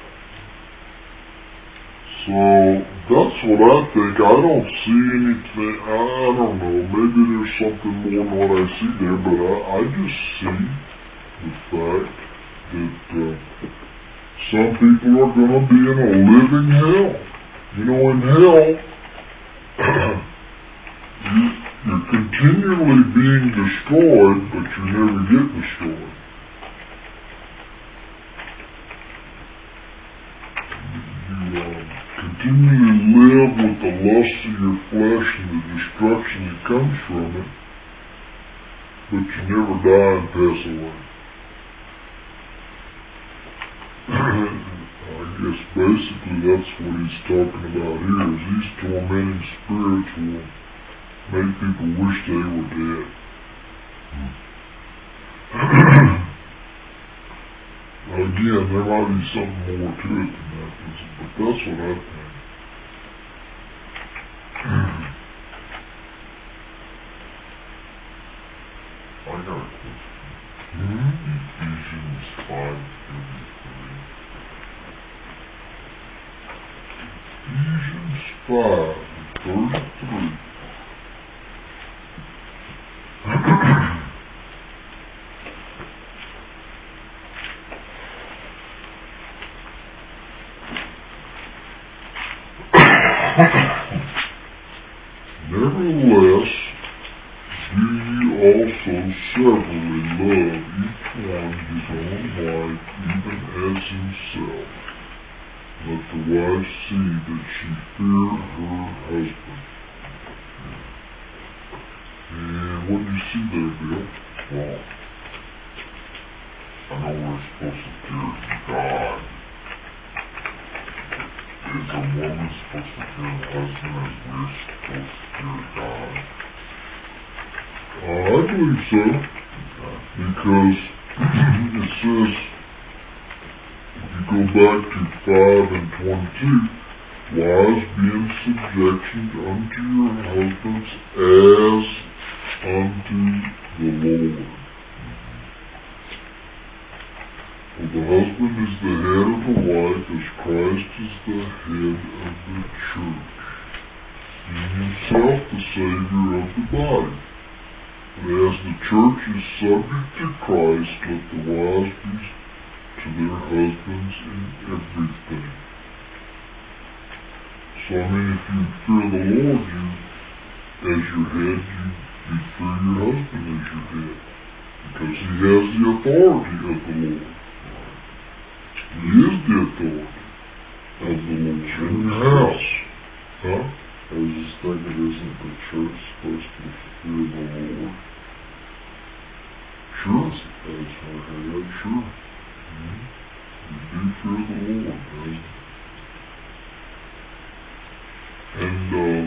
So, that's what I think. I don't see anything, I, I don't know, maybe there's something more than what I see there, but I, I just see the fact that uh, some people are going to be in a living hell. You know, in hell, you, you're continually being destroyed, but you never get destroyed. You uh, continually live with the lust of your flesh and the destruction that comes from it, but you never die and pass away. I guess basically that's what he's talking about here, is these tormenting spirits will make people wish they were dead. Again, there might be something more to it than that, but that's what I think. I got a question. Hmm? Ephesians five thirty-three. Ephesians five thirty-three. Nevertheless, do ye also severally love each one his own wife, even as himself. Let the wife see that she fear her husband. And what do you see there, Bill? Well, I know we're supposed to fear God. Is a woman supposed to fear her husband as we're supposed to fear God? Uh, I believe so. Because it says, if you go back to five and twenty-two, wives be in subjection unto your husbands as unto the Lord. For the husband is the head of the wife, as Christ is the head of the church, being himself the Savior of the body. But as the church is subject to Christ, let the wives be to their husbands in everything. So, I mean, if you fear the Lord, you, as your head, you, you fear your husband as your head. Because he has the authority of the Lord. He is the authority of the Lord in the house. Huh? I was just thinking, isn't the church supposed to fear the Lord? Sure, that's her head, sure. Mm-hmm. You do fear the Lord, man. And uh,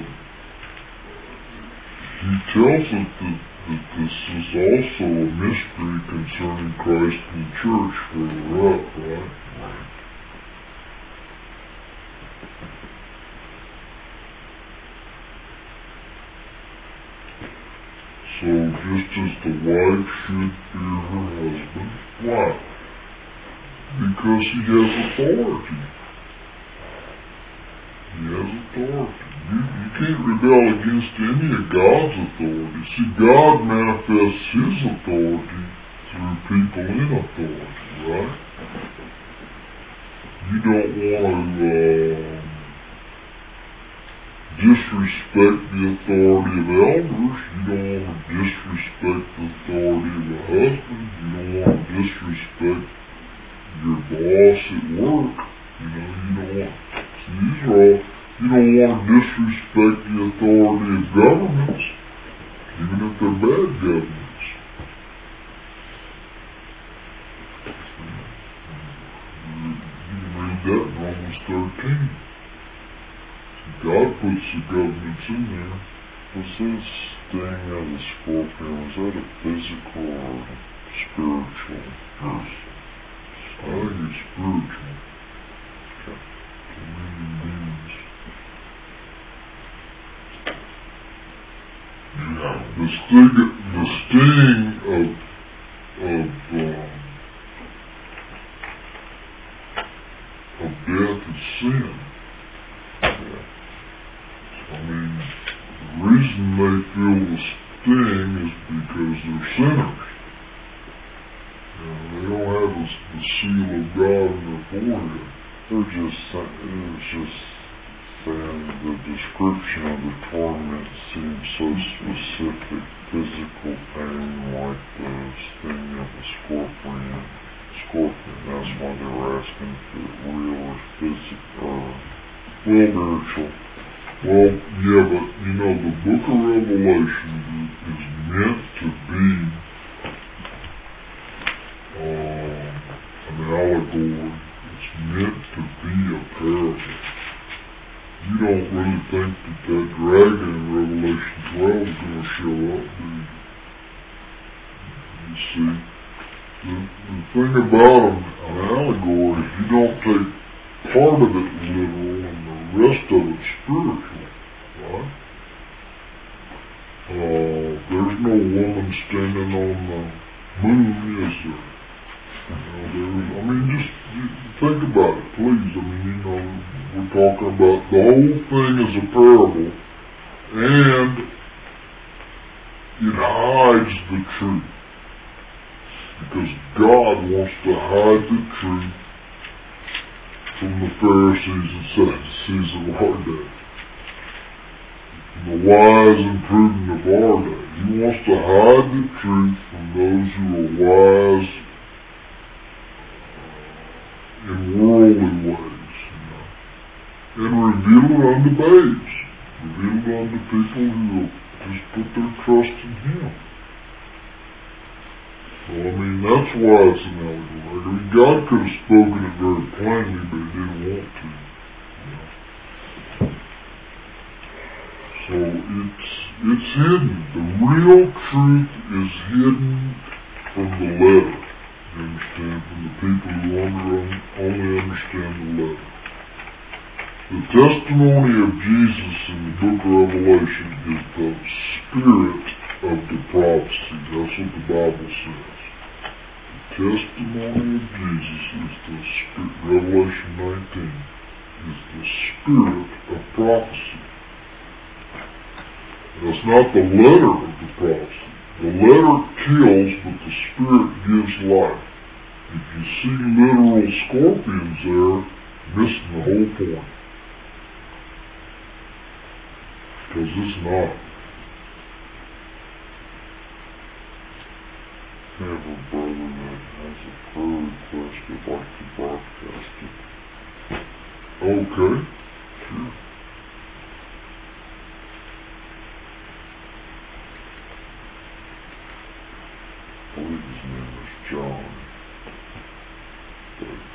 he tells us that, that this is also a mystery concerning Christ and the church further up, right? Right. So just as the wife should fear her husband, why? Because he has authority. He has authority. You, you can't rebel against any of God's authority. See, God manifests his authority through people in authority, right? You don't want to uh, disrespect the authority of elders. You don't want to disrespect the authority of a husband. You don't want to disrespect your boss at work. You know, you don't want, see, these are all, you don't want to disrespect the authority of governments, even if they're bad governments. You can read that in Romans thirteen. God puts the governments in there. Was this thing of the scorpion, was that a physical or spiritual? Yes. I think it's spiritual. Okay. Demons. Yeah. The sting, the sting of, of, um, of death is sin. I mean, the reason they feel the sting is because they're sinners. You know, they don't have the, the seal of God in their forehead. They're just, it was just saying the description of the torment seems so specific. Physical pain, like the sting of a scorpion. Scorpion. That's why they were asking if it's real or physical or spiritual. Well, yeah, but, you know, the book of Revelation is meant to be uh, an allegory. It's meant to be a parable. You don't really think that that dragon in Revelation twelve is going to show up, do you? You see, the, the thing about an, an allegory is you don't take part of it literal and the rest of it spiritual, right? Uh, there's no woman standing on the moon, is there? You know, there's, I mean, just think about it, please. I mean, you know, we're talking about the whole thing is a parable, and it hides the truth. Because God wants to hide the truth from the Pharisees and Sadducees of our day. The wise and prudent of our day. He wants to hide the truth from those who are wise in worldly ways, you know, and reveal it unto babes. Reveal it unto people who will just put their trust in Him. So, I mean, that's why it's an allegory. I mean, God could have spoken it very plainly, but He didn't want to. You know? So, it's, it's hidden. The real truth is hidden from the letter. You understand? From the people who under, only understand the letter. The testimony of Jesus in the book of Revelation is the spirit of the prophecy. That's what the Bible says. Testimony of Jesus is the spirit, Revelation nineteen, is the spirit of prophecy. That's not the letter of the prophecy. The letter kills, but the spirit gives life. If you see literal scorpions there, you're missing the whole point. Because it's not. I have a brother that has a prayer request I'd like to broadcast it. Okay, sure. believe his name is John. But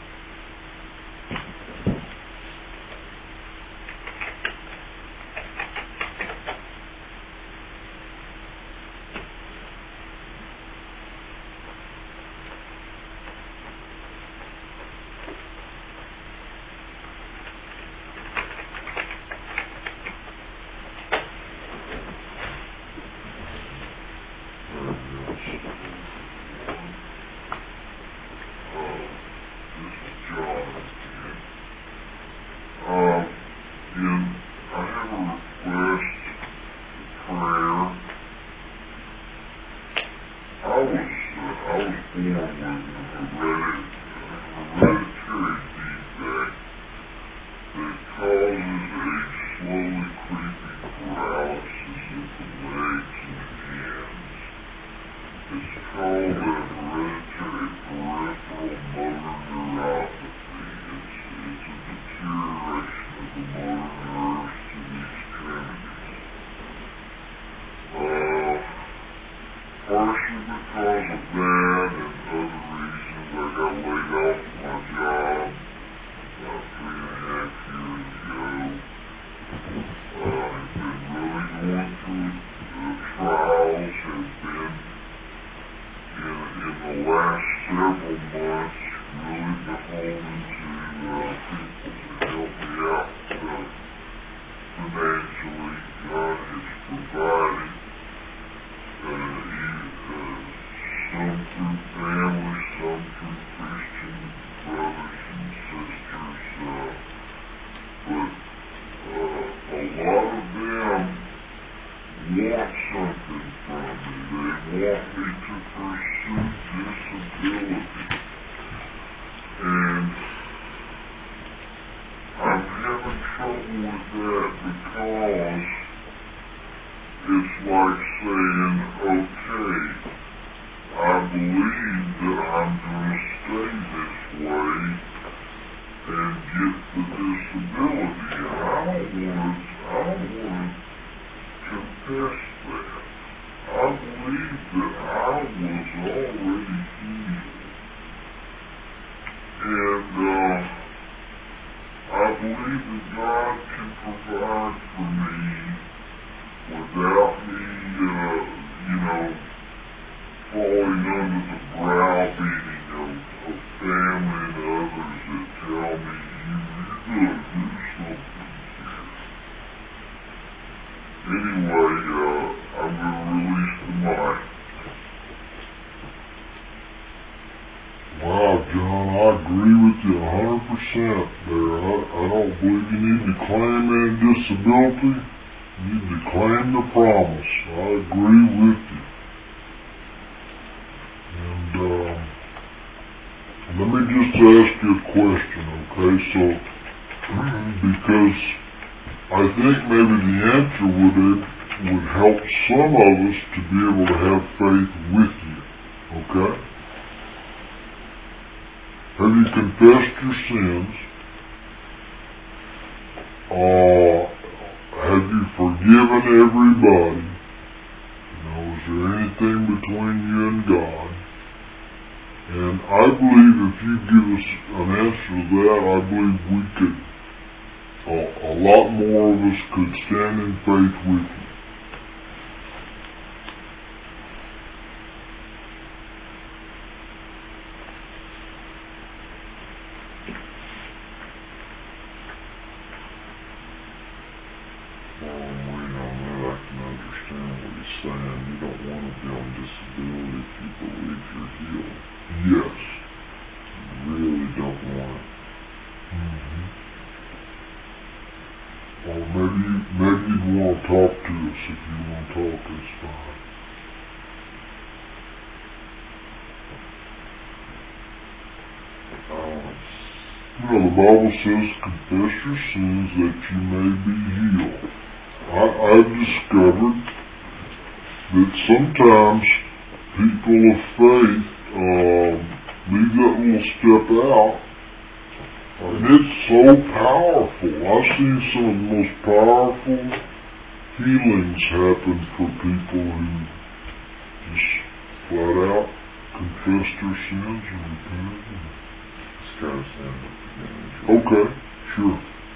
healings happen for people who just flat out confess their sins and repent? Just gotta stand up again. Okay, sure.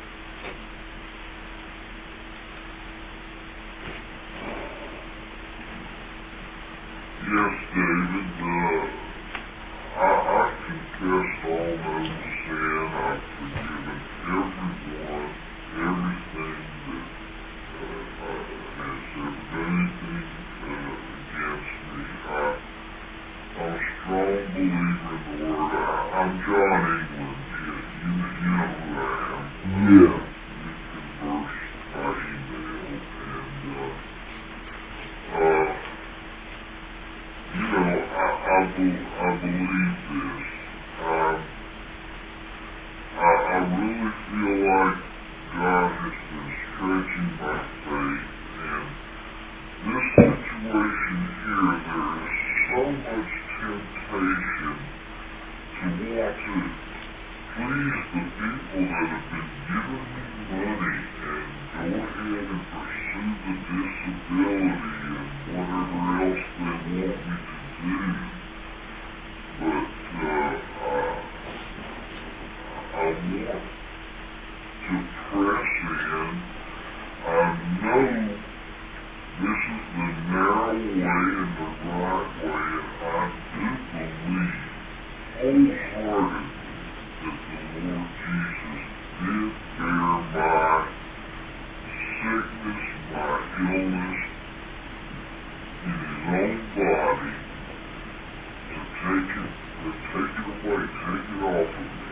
Yes, David, uh, I, I confess all known sin. I've forgiven everyone, everything that uh, uh, has ever done anything uh, against me. I, I'm a strong believer in the Word. I, I'm John England. You, you, you know who I am. Yeah. Uh, we converse by email, and uh, uh, you know, I, I, be, I believe this. Um, I, I really feel like God has been stretching my faith, and this situation here, there is so much temptation to want to please the people that have been giving me money and go ahead and pursue the disability and whatever else they want me to do. But uh, uh, I want to press in. I know this is the narrow way and the right way, and I do believe wholeheartedly that the Lord Jesus did bear my sickness, my illness in His own body to take it, to take it away, take it off of me.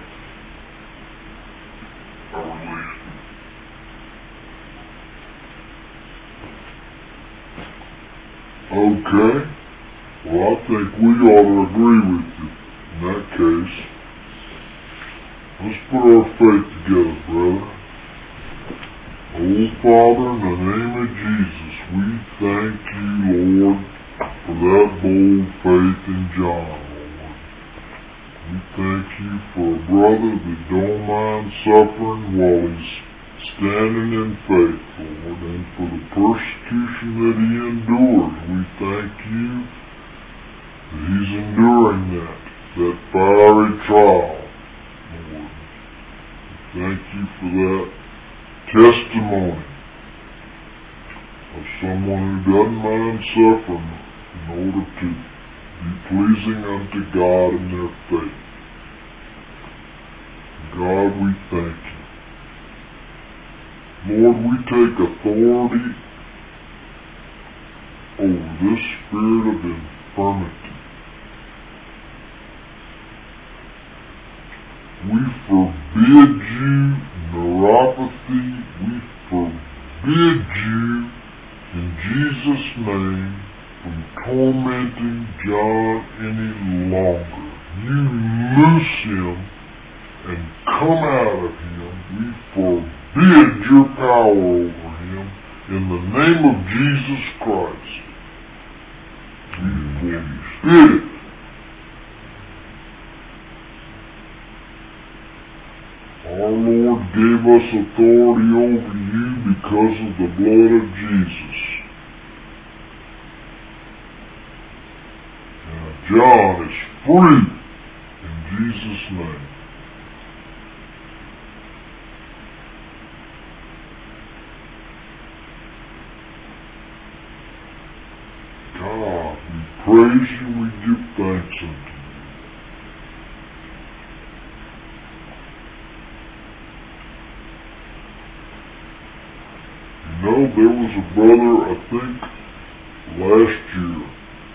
I released Him. Okay. Well, I think we ought to agree with you in that case. Let's put our faith together, brother. Oh, Father, in the name of Jesus, we thank you, Lord, for that bold faith in John, Lord. We thank you for a brother that don't mind suffering while he's standing in faith, Lord, and for the persecution that he endures. We thank you that he's enduring that, that fiery trial, Lord. Thank you for that testimony of someone who doesn't mind suffering in order to be pleasing unto God in their faith. God, we thank you. Lord, we take authority over this spirit of infirmity. We forbid you neuropathy. We forbid you in Jesus' name from tormenting John any longer. You loose him and come out of him. We forbid your power over him in the name of Jesus Christ. We forbid it. Our Lord gave us authority over you because of the blood of Jesus. Now John is free in Jesus' name. God, we praise you, we give thanks unto you. You know, there was a brother, I think, last year,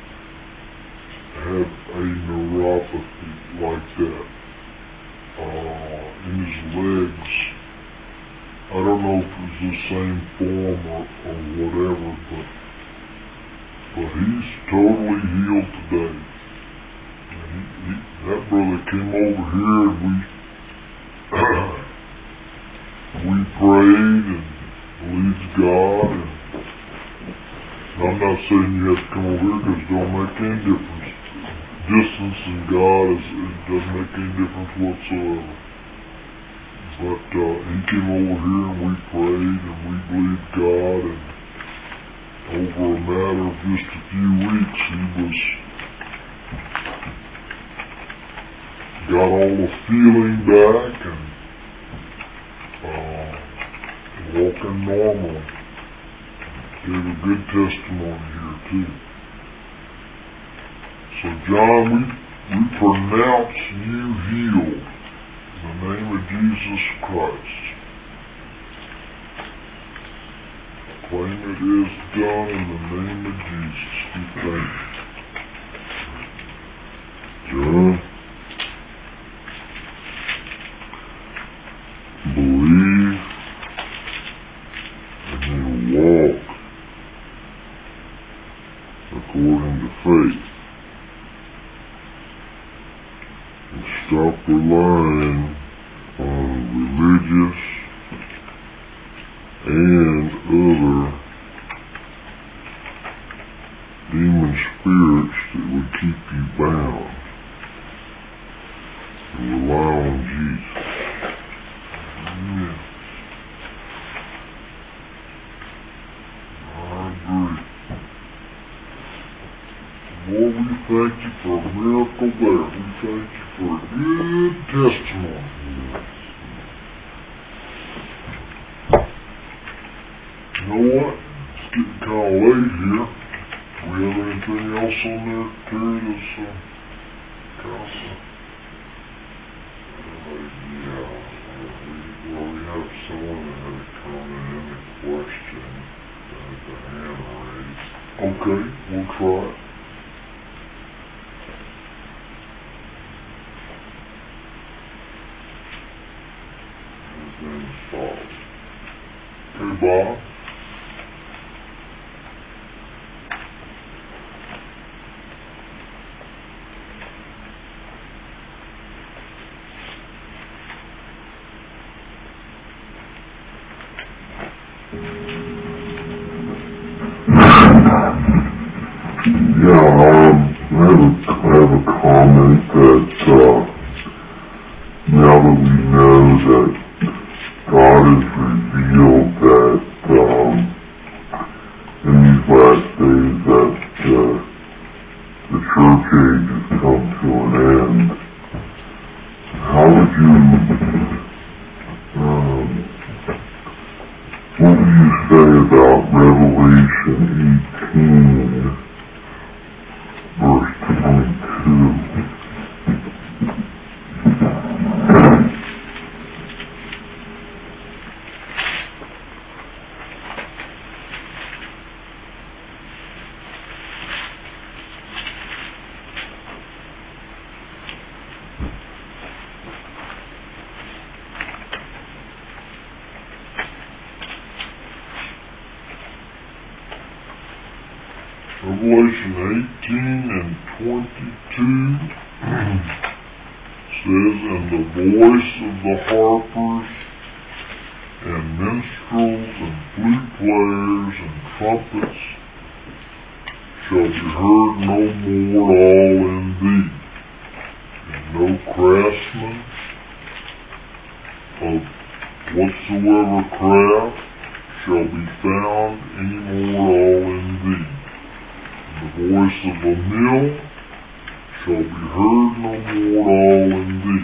had a neuropathy like that uh, in his legs. I don't know if it was the same form or, or whatever, but but he's totally healed today. And he, he, that brother came over here and we we prayed and believed God. And I'm not saying you have to come over here because it don't make any difference. Distance in God is, it doesn't make any difference whatsoever. But uh, he came over here and we prayed and we believed God, and over a matter of just a few weeks he was got all the feeling back and uh, walking normal. Gave a good testimony here too. So John, we, we pronounce you healed in the name of Jesus Christ. Claim it is done in the name of Jesus. We thank you. John, believe and then walk according to faith. And stop relying on religious and other demon spirits that would keep you bound. And rely on Jesus. Amen. I agree. Lord, we thank you for a miracle there. We thank you for a good testimony. You know what? It's getting kind of late here. Do we have anything else on there, Terry, that's uh, council? Uh, yeah. We, well, we have someone that had a comment and a question. Uh, the hand raised. Okay, we'll try it. His name is Bob. Hey, Bob. Yeah, um, I have a, I have a comment that, uh, now that we know that God has revealed that, um, in these last days that, uh, the church age has come to an end, how would you, um, what would you say about Revelation eighteen, verse twenty-two? Revelation eighteen and twenty-two says, and the voice of the harpers and minstrels and flute players and trumpets shall be heard no more all in thee, and no craftsman of whatsoever craft shall be found any more all in thee. The voice of a mill shall be heard no more all in thee,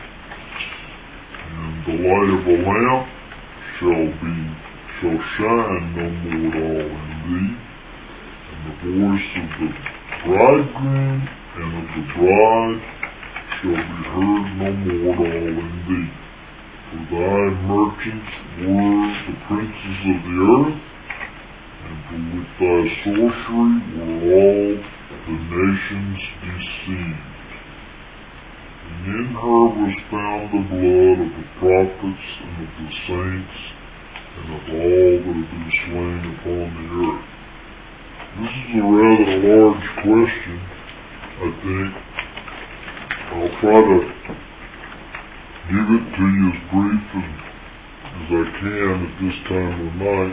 and the light of a lamp shall be shall shine no more all in thee, and the voice of the bridegroom and of the bride shall be heard no more all in thee. For thy merchants were the princes of the earth, and for with thy sorcery were all the nations deceived. And in her was found the blood of the prophets and of the saints and of all that have been slain upon the earth. This is a rather large question, I think. I'll try to give it to you as brief and as I can at this time of night.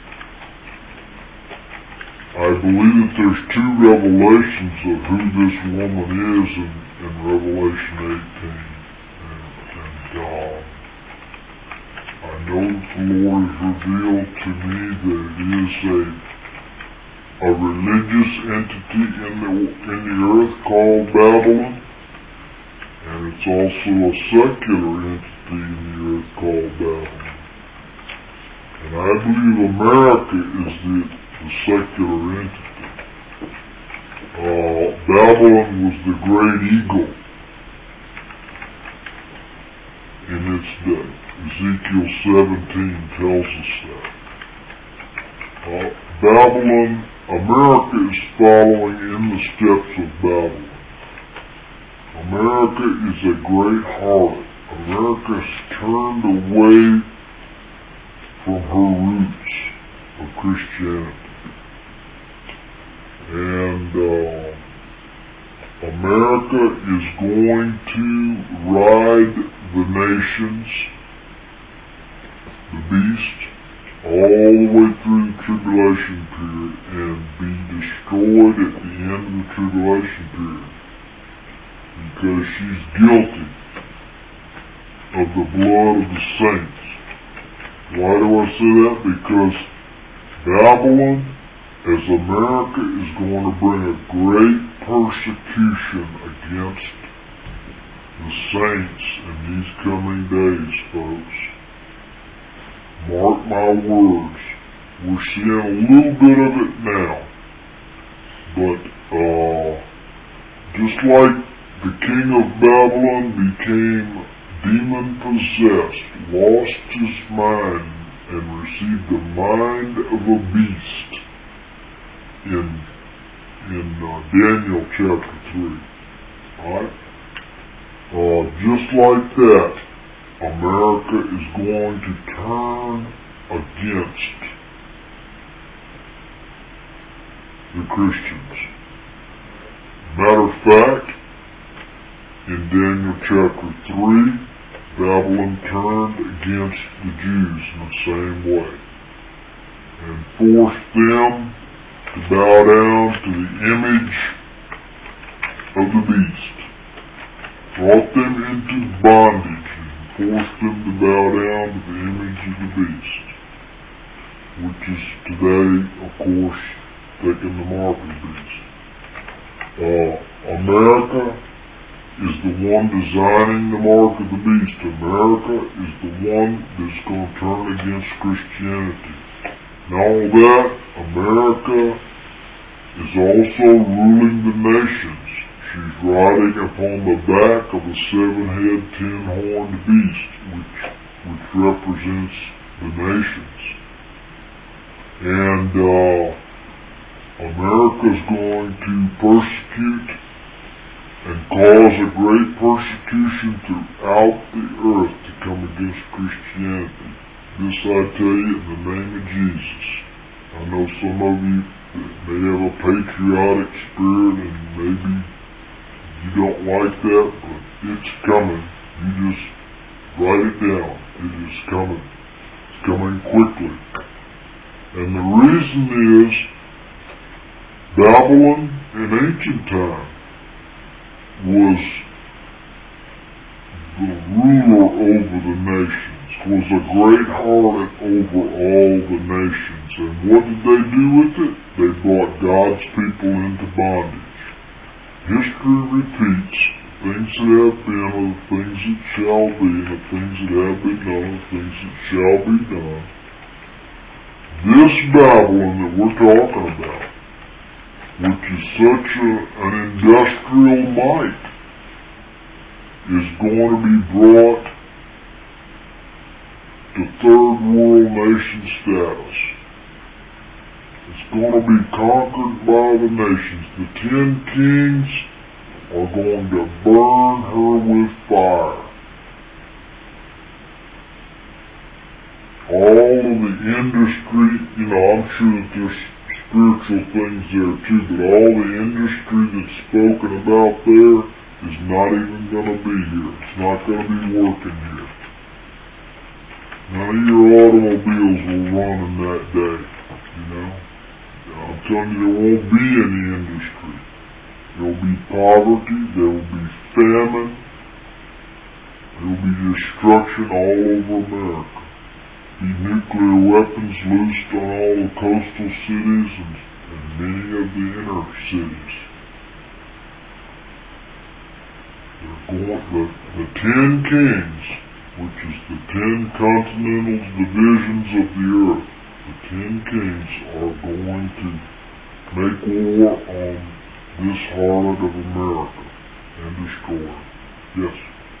I believe that there's two revelations of who this woman is in, in Revelation eighteen and, and uh, I know that the Lord has revealed to me that it is a a religious entity in the in the earth called Babylon, and it's it's also a secular entity in the earth called Babylon. And I believe America is the, the secular entity. Uh, Babylon was the great eagle in its day. Ezekiel seventeen tells us that. Uh, Babylon, America is following in the steps of Babylon. America is a great harlot. America has turned away from her roots of Christianity. And uh, America is going to ride the nations, the beast, all the way through the tribulation period and be destroyed at the end of the tribulation period. Because she's guilty of the blood of the saints. Why do I say that? Because Babylon, as America, is going to bring a great persecution against the saints in these coming days, folks. Mark my words. We're seeing a little bit of it now. But, uh, just like the king of Babylon became demon-possessed, lost his mind, and received the mind of a beast in in uh, Daniel chapter three. Alright? Uh, just like that, America is going to turn against the Christians. Matter of fact, in Daniel chapter three, Babylon turned against the Jews in the same way and forced them to bow down to the image of the beast, brought them into bondage and forced them to bow down to the image of the beast, which is today, of course, taking the mark of the beast. Uh, America is the one designing the mark of the beast. America is the one that's going to turn against Christianity. Not all that, America is also ruling the nations. She's riding upon the back of a seven-head, ten-horned beast, which which represents the nations. And uh, America's going to persecute and cause a great persecution throughout the earth to come against Christianity. This I tell you in the name of Jesus. I know some of you may have a patriotic spirit and maybe you don't like that, but it's coming. You just write it down. It is coming. It's coming quickly. And the reason is Babylon in ancient time was the ruler over the nations, was a great harlot over all the nations. And what did they do with it? They brought God's people into bondage. History repeats, things that have been are the things that shall be, and the things that have been done are the things that shall be done. This Babylon that we're talking about, which is such a, an industrial might, is going to be brought to third world nation status. It's going to be conquered by the nations. The ten kings are going to burn her with fire. All of the industry, you know, I'm sure that there's spiritual things there too, but all the industry that's spoken about there is not even going to be here. It's not going to be working here. None of your automobiles will run in that day, you know. I'm telling you, there won't be any industry. There will be poverty, there will be famine, there will be destruction all over America. Be nuclear weapons loosed on all the coastal cities and, and many of the inner cities. There going, the, the ten kings, which is the ten continental divisions of the earth, the ten kings are going to make war on this harlot of America and destroy her. Yes.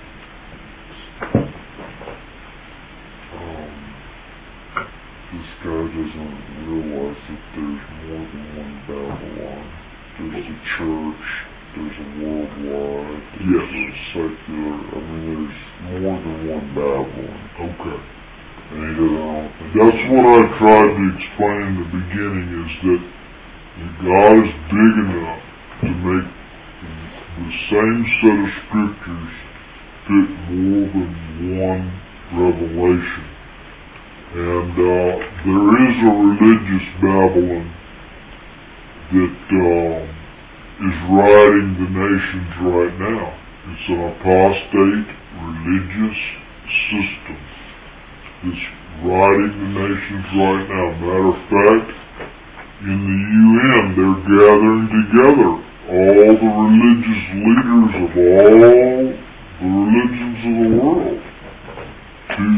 Um, this guy doesn't realize that there's more than one Babylon. There's the church, there's a worldwide, there's yes. a secular, I mean there's more than one Babylon. Okay. And he goes, I don't think that's what I tried to explain in the beginning, is that God is big enough to make the same set of scriptures fit more than one revelation. And uh, there is a religious Babylon that uh, is riding the nations right now. It's an apostate religious system that's riding the nations right now. Matter of fact, in the U N, they're gathering together all the religious leaders of all the religions of the world to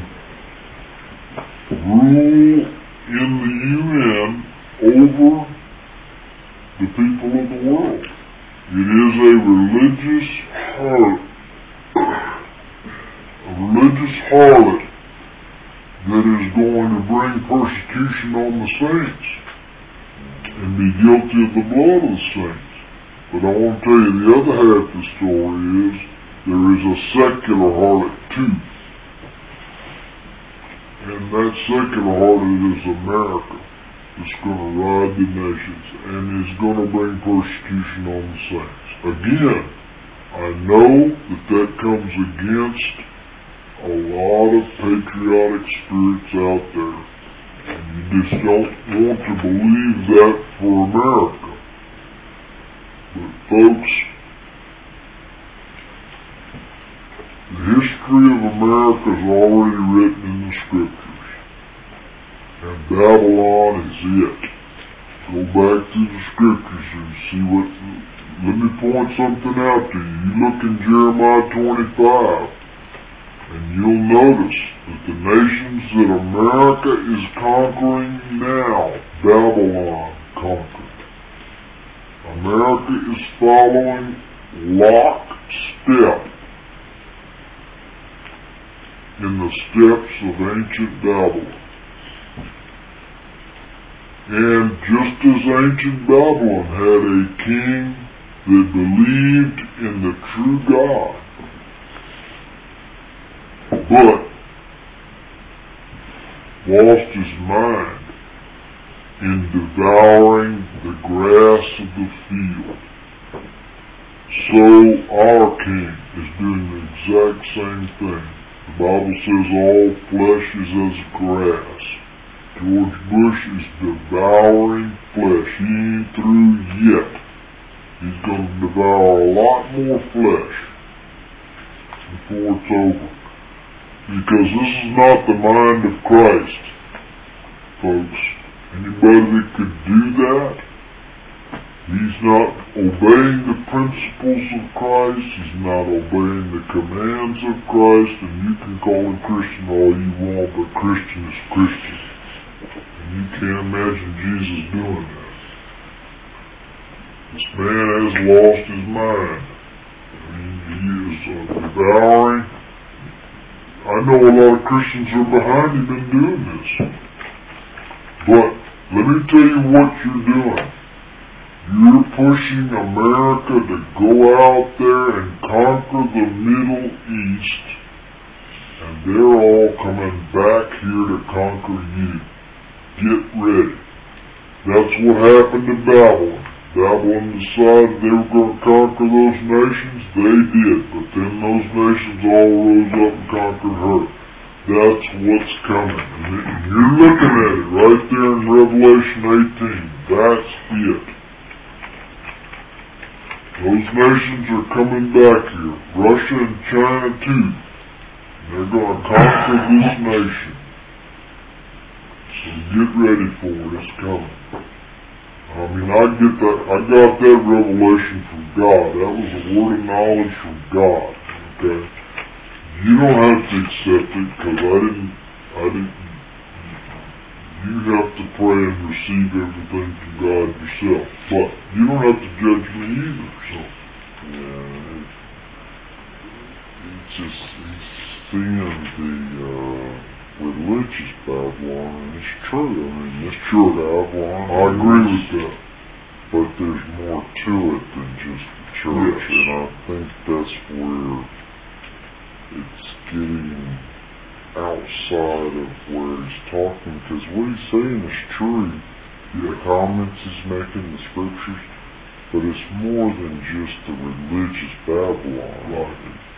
rule in the U N over the people of the world. It is a religious harlot, a religious harlot that is going to bring persecution on the saints and be guilty of the blood of the saints. But I want to tell you the other half of the story is there is a secular harlot too. And that secular harlot is America. It's going to ride the nations and is going to bring persecution on the saints. Again, I know that that comes against a lot of patriotic spirits out there. And you just don't want to believe that for America. But folks, the history of America is already written in the scriptures. And Babylon is it. Go back to the scriptures and see what... Let me point something out to you. You look in Jeremiah twenty-five, and you'll notice that the nations that America is conquering now, Babylon conquered. America is following lockstep in the steps of ancient Babylon. And just as ancient Babylon had a king that believed in the true God, but lost his mind in devouring the grass of the field, so our king is doing the exact same thing. The Bible says all flesh is as grass. George Bush is devouring flesh. He ain't through yet. He's going to devour a lot more flesh before it's over. Because this is not the mind of Christ, folks. Anybody that could do that, he's not obeying the principles of Christ, he's not obeying the commands of Christ, and you can call him Christian all you want, but Christian is Christian. And you can't imagine Jesus doing that. This man has lost his mind. I mean, he is uh, devouring. I know a lot of Christians are behind him in doing this. But let me tell you what you're doing. You're pushing America to go out there and conquer the Middle East, and they're all coming back here to conquer you. Get ready. That's what happened to Babylon. Babylon decided they were going to conquer those nations. They did. But then those nations all rose up and conquered her. That's what's coming. And you're looking at it right there in Revelation eighteen. That's it. Those nations are coming back here. Russia and China too. They're going to conquer this nation. So get ready for it. It's coming. I mean, I get that. I got that revelation from God. That was a word of knowledge from God. Okay? You don't have to accept it because I didn't, I didn't, you have to pray and receive everything from God yourself. But you don't have to judge me either. So, yeah, it, it's just, he's seeing the uh, religious Babylon, and it's true. I mean, it's true Babylon. I agree with that. But there's more to it than just the church, yes. And I think that's where it's getting outside of where he's talking, because what he's saying is true. The comments he's making, the scriptures, but it's more than just the religious Babylon. Right.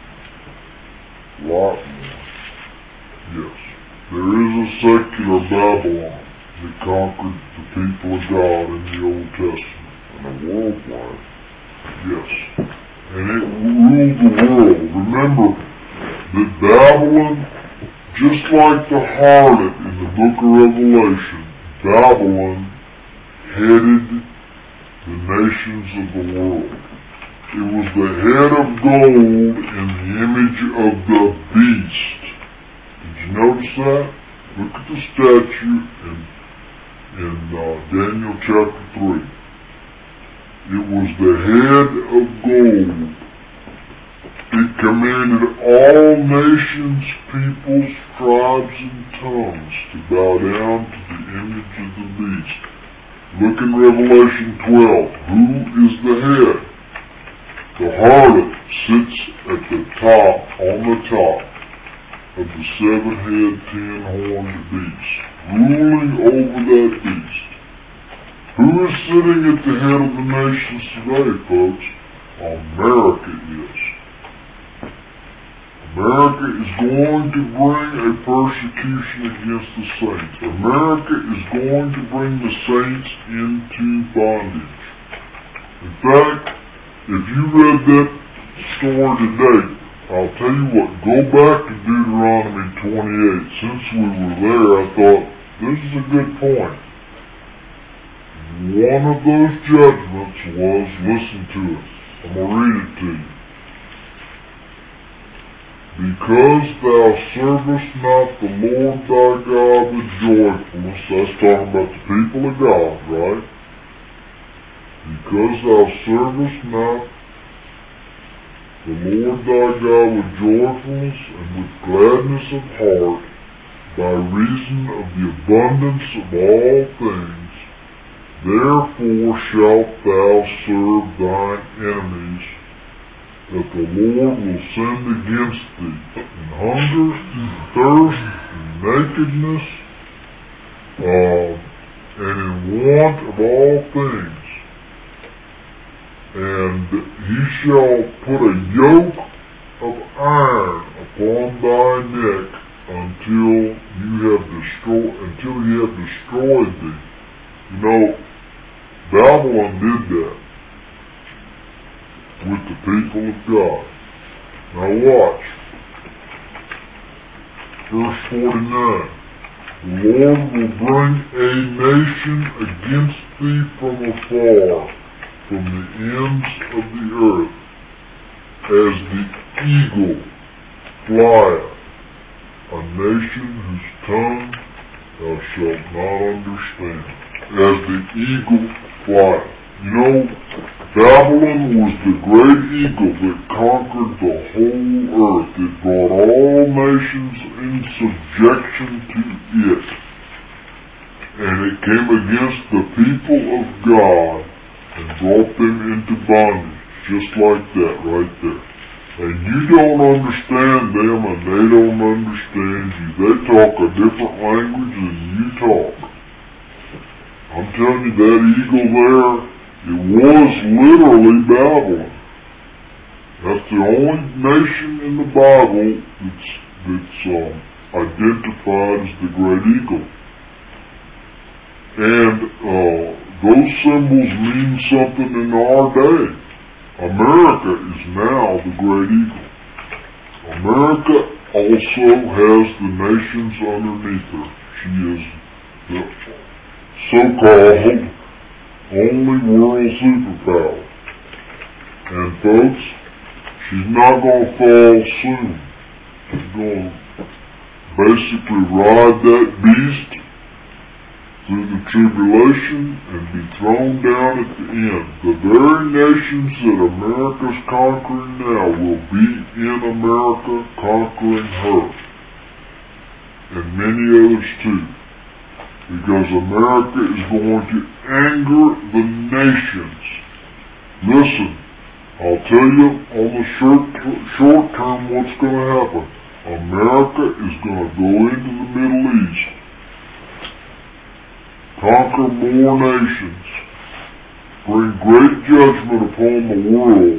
A lot more. Yes. There is a secular Babylon that conquered the people of God in the Old Testament, and a worldwide. Yes. And it ruled the world. Remember that Babylon, just like the harlot in the book of Revelation, Babylon headed the nations of the world. It was the head of gold in the image of the beast. Did you notice that? Look at the statue in, in uh, Daniel chapter three. It was the head of gold. It commanded all nations, peoples, tribes, and tongues to bow down to the image of the beast. Look in Revelation twelve. Who is the head? The harlot sits at the top, on the top of the seven-head, ten-horned beast, ruling over that beast. Who is sitting at the head of the nations today, folks? America is. America is going to bring a persecution against the saints. America is going to bring the saints into bondage. In fact, if you read that story today, I'll tell you what, go back to Deuteronomy twenty-eight. Since we were there, I thought, this is a good point. One of those judgments was, listen to it. I'm going to read it to you. Because thou servest not the Lord thy God with joyfulness, that's talking about the people of God, right? Because thou servest not the Lord thy God with joyfulness and with gladness of heart, by reason of the abundance of all things, therefore shalt thou serve thine enemies, that the Lord will send against thee in hunger, in thirst, in nakedness, uh, and in want of all things. And he shall put a yoke of iron upon thy neck until you have destroyed, until he have destroyed thee. You know, Babylon did that with the people of God. Now watch. Verse forty-nine. The Lord will bring a nation against thee from afar, from the ends of the earth, as the eagle flieth, a nation whose tongue thou shalt not understand. As the eagle flieth. You know, Babylon was the great eagle that conquered the whole earth. It brought all nations in subjection to it. And it came against the people of God and brought them into bondage, just like that right there. And you don't understand them and they don't understand you. They talk a different language than you talk. I'm telling you, that eagle there, it was literally Babylon. That's the only nation in the Bible that's, that's um, identified as the great eagle. And uh, those symbols mean something in our day. America is now the great eagle. America also has the nations underneath her. She is the so-called only world superpower. folks. She's not going to fall soon. She's going to basically ride that beast through the tribulation and be thrown down at the end. The very nations that America's conquering now will be in America conquering her. And many others too. Because America is going to anger the nations. Listen, I'll tell you on the short, short term what's going to happen. America is going to go into the Middle East, conquer more nations, bring great judgment upon the world.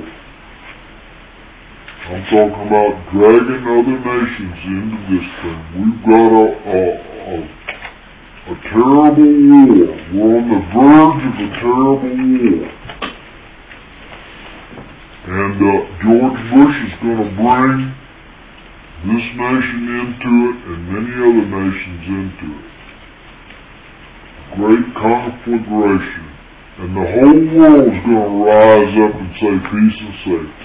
I'm talking about dragging other nations into this thing. We've got a, a, a, a terrible war. We're on the verge of a terrible war. And uh, George Bush is going to bring this nation into it and many other nations into it. Great conflagration. And the whole world is going to rise up and say peace and safety.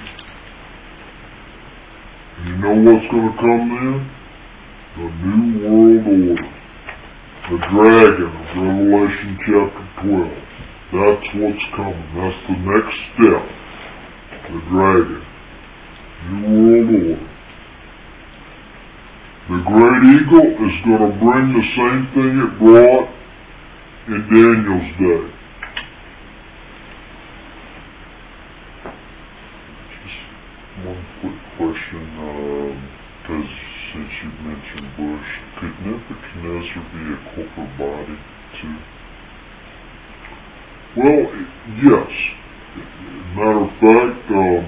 And you know what's going to come then? The New World Order. The dragon of Revelation chapter twelve. That's what's coming. That's the next step. The dragon. New World Order. The great eagle is going to bring the same thing it brought in Daniel's day. Just one quick question, because um, since you mentioned Bush, could Nebuchadnezzar be a corporate body too? Well, yes. Matter of fact, um,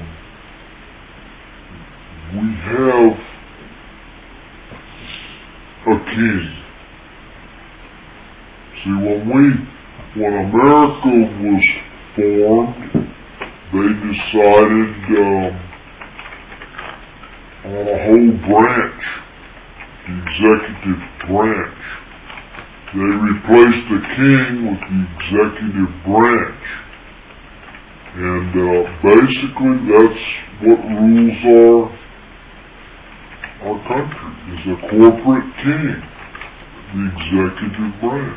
we have a king. See, when we, when America was formed, they decided um, on a whole branch, the executive branch. They replaced the king with the executive branch. And uh, basically that's what rules our, our country, is a corporate king, the executive branch.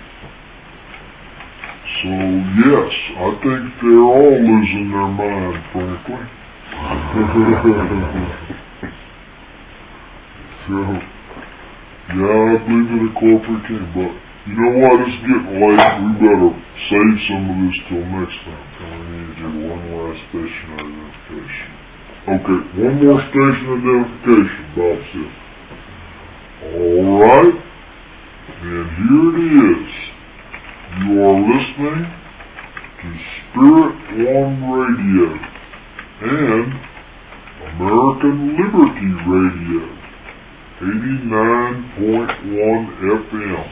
So yes, I think they're all losing their mind, frankly. So, yeah, I believe in a corporate king, but you know what, it's getting late, we better save some of this till next time. I need to do one last station identification. Okay, one more station identification, Bob said. Alright, and here it is. You are listening to Spirit One Radio and American Liberty Radio, eighty-nine point one F M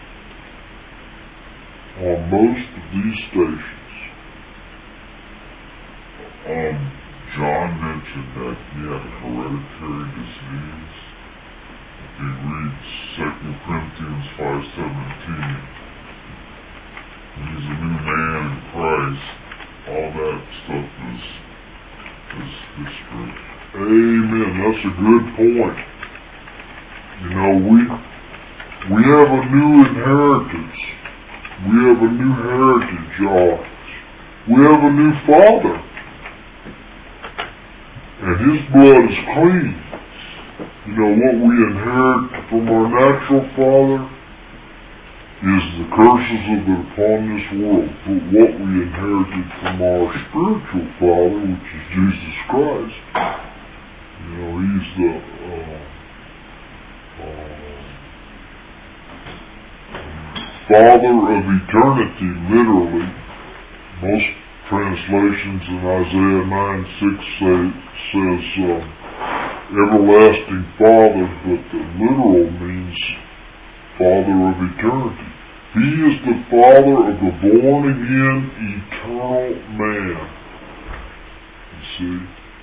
on most of these stations. Um, John mentioned that he had a hereditary disease. If he reads Second Corinthians five seventeen, he's a new man in Christ. All that stuff is is history. Amen. That's a good point. You know, we we have a new inheritance. We have a new heritage, y'all. We have a new father. And his blood is clean. You know, what we inherit from our natural father is the curses of it upon this world. But what we inherited from our spiritual father, which is Jesus Christ, you know, he's the uh, uh, Father of eternity, literally. Most translations in Isaiah nine six say, says um, everlasting Father, but the literal means Father of eternity. He is the Father of the born-again, eternal man. You see?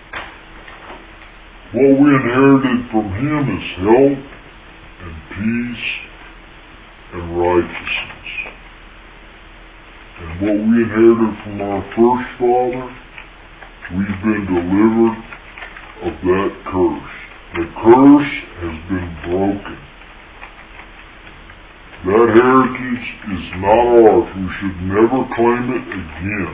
What we inherited from him is health and peace and righteousness. And what we inherited from our first father, we you've been delivered of that curse. The curse has been broken. That heritage is not ours. We should never claim it again.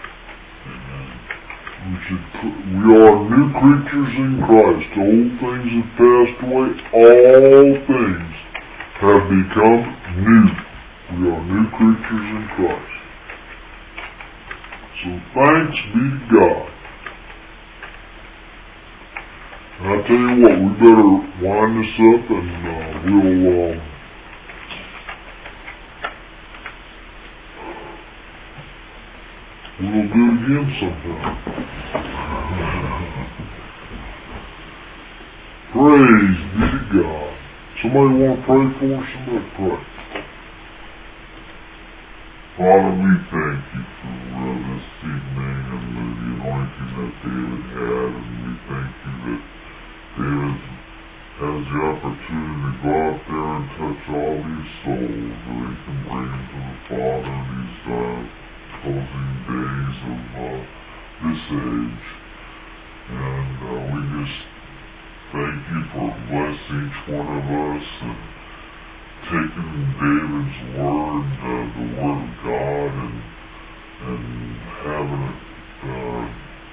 We should. We are new creatures in Christ. Old things have passed away. All things have become new. We are new creatures in Christ. So thanks be to God. And I tell you what, we better wind this up, and uh, we'll. Uh, We'll do it again sometime. Praise be to God. Somebody want to pray for us? Somebody pray. Father, we thank you for uh, this evening and the anointing that David had, and we thank you that David has the opportunity to go out there and touch all these souls that he can bring to the Father in these uh, closing days of uh, this age. And uh, we just thank you for blessing each one of us and taking David's word, uh, the word of God, and and having it uh,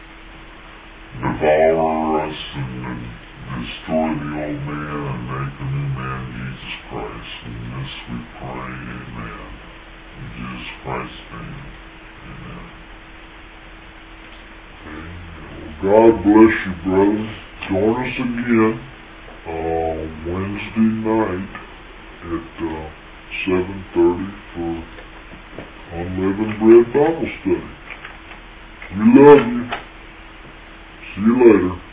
devour us and, and destroy the old man and make a new man, Jesus Christ. And this we pray, amen. In Jesus Christ's name. Amen. God bless you, brother. Join us again uh, Wednesday night at uh, seven thirty for Unleavened Bread Bible Study. We love you. See you later.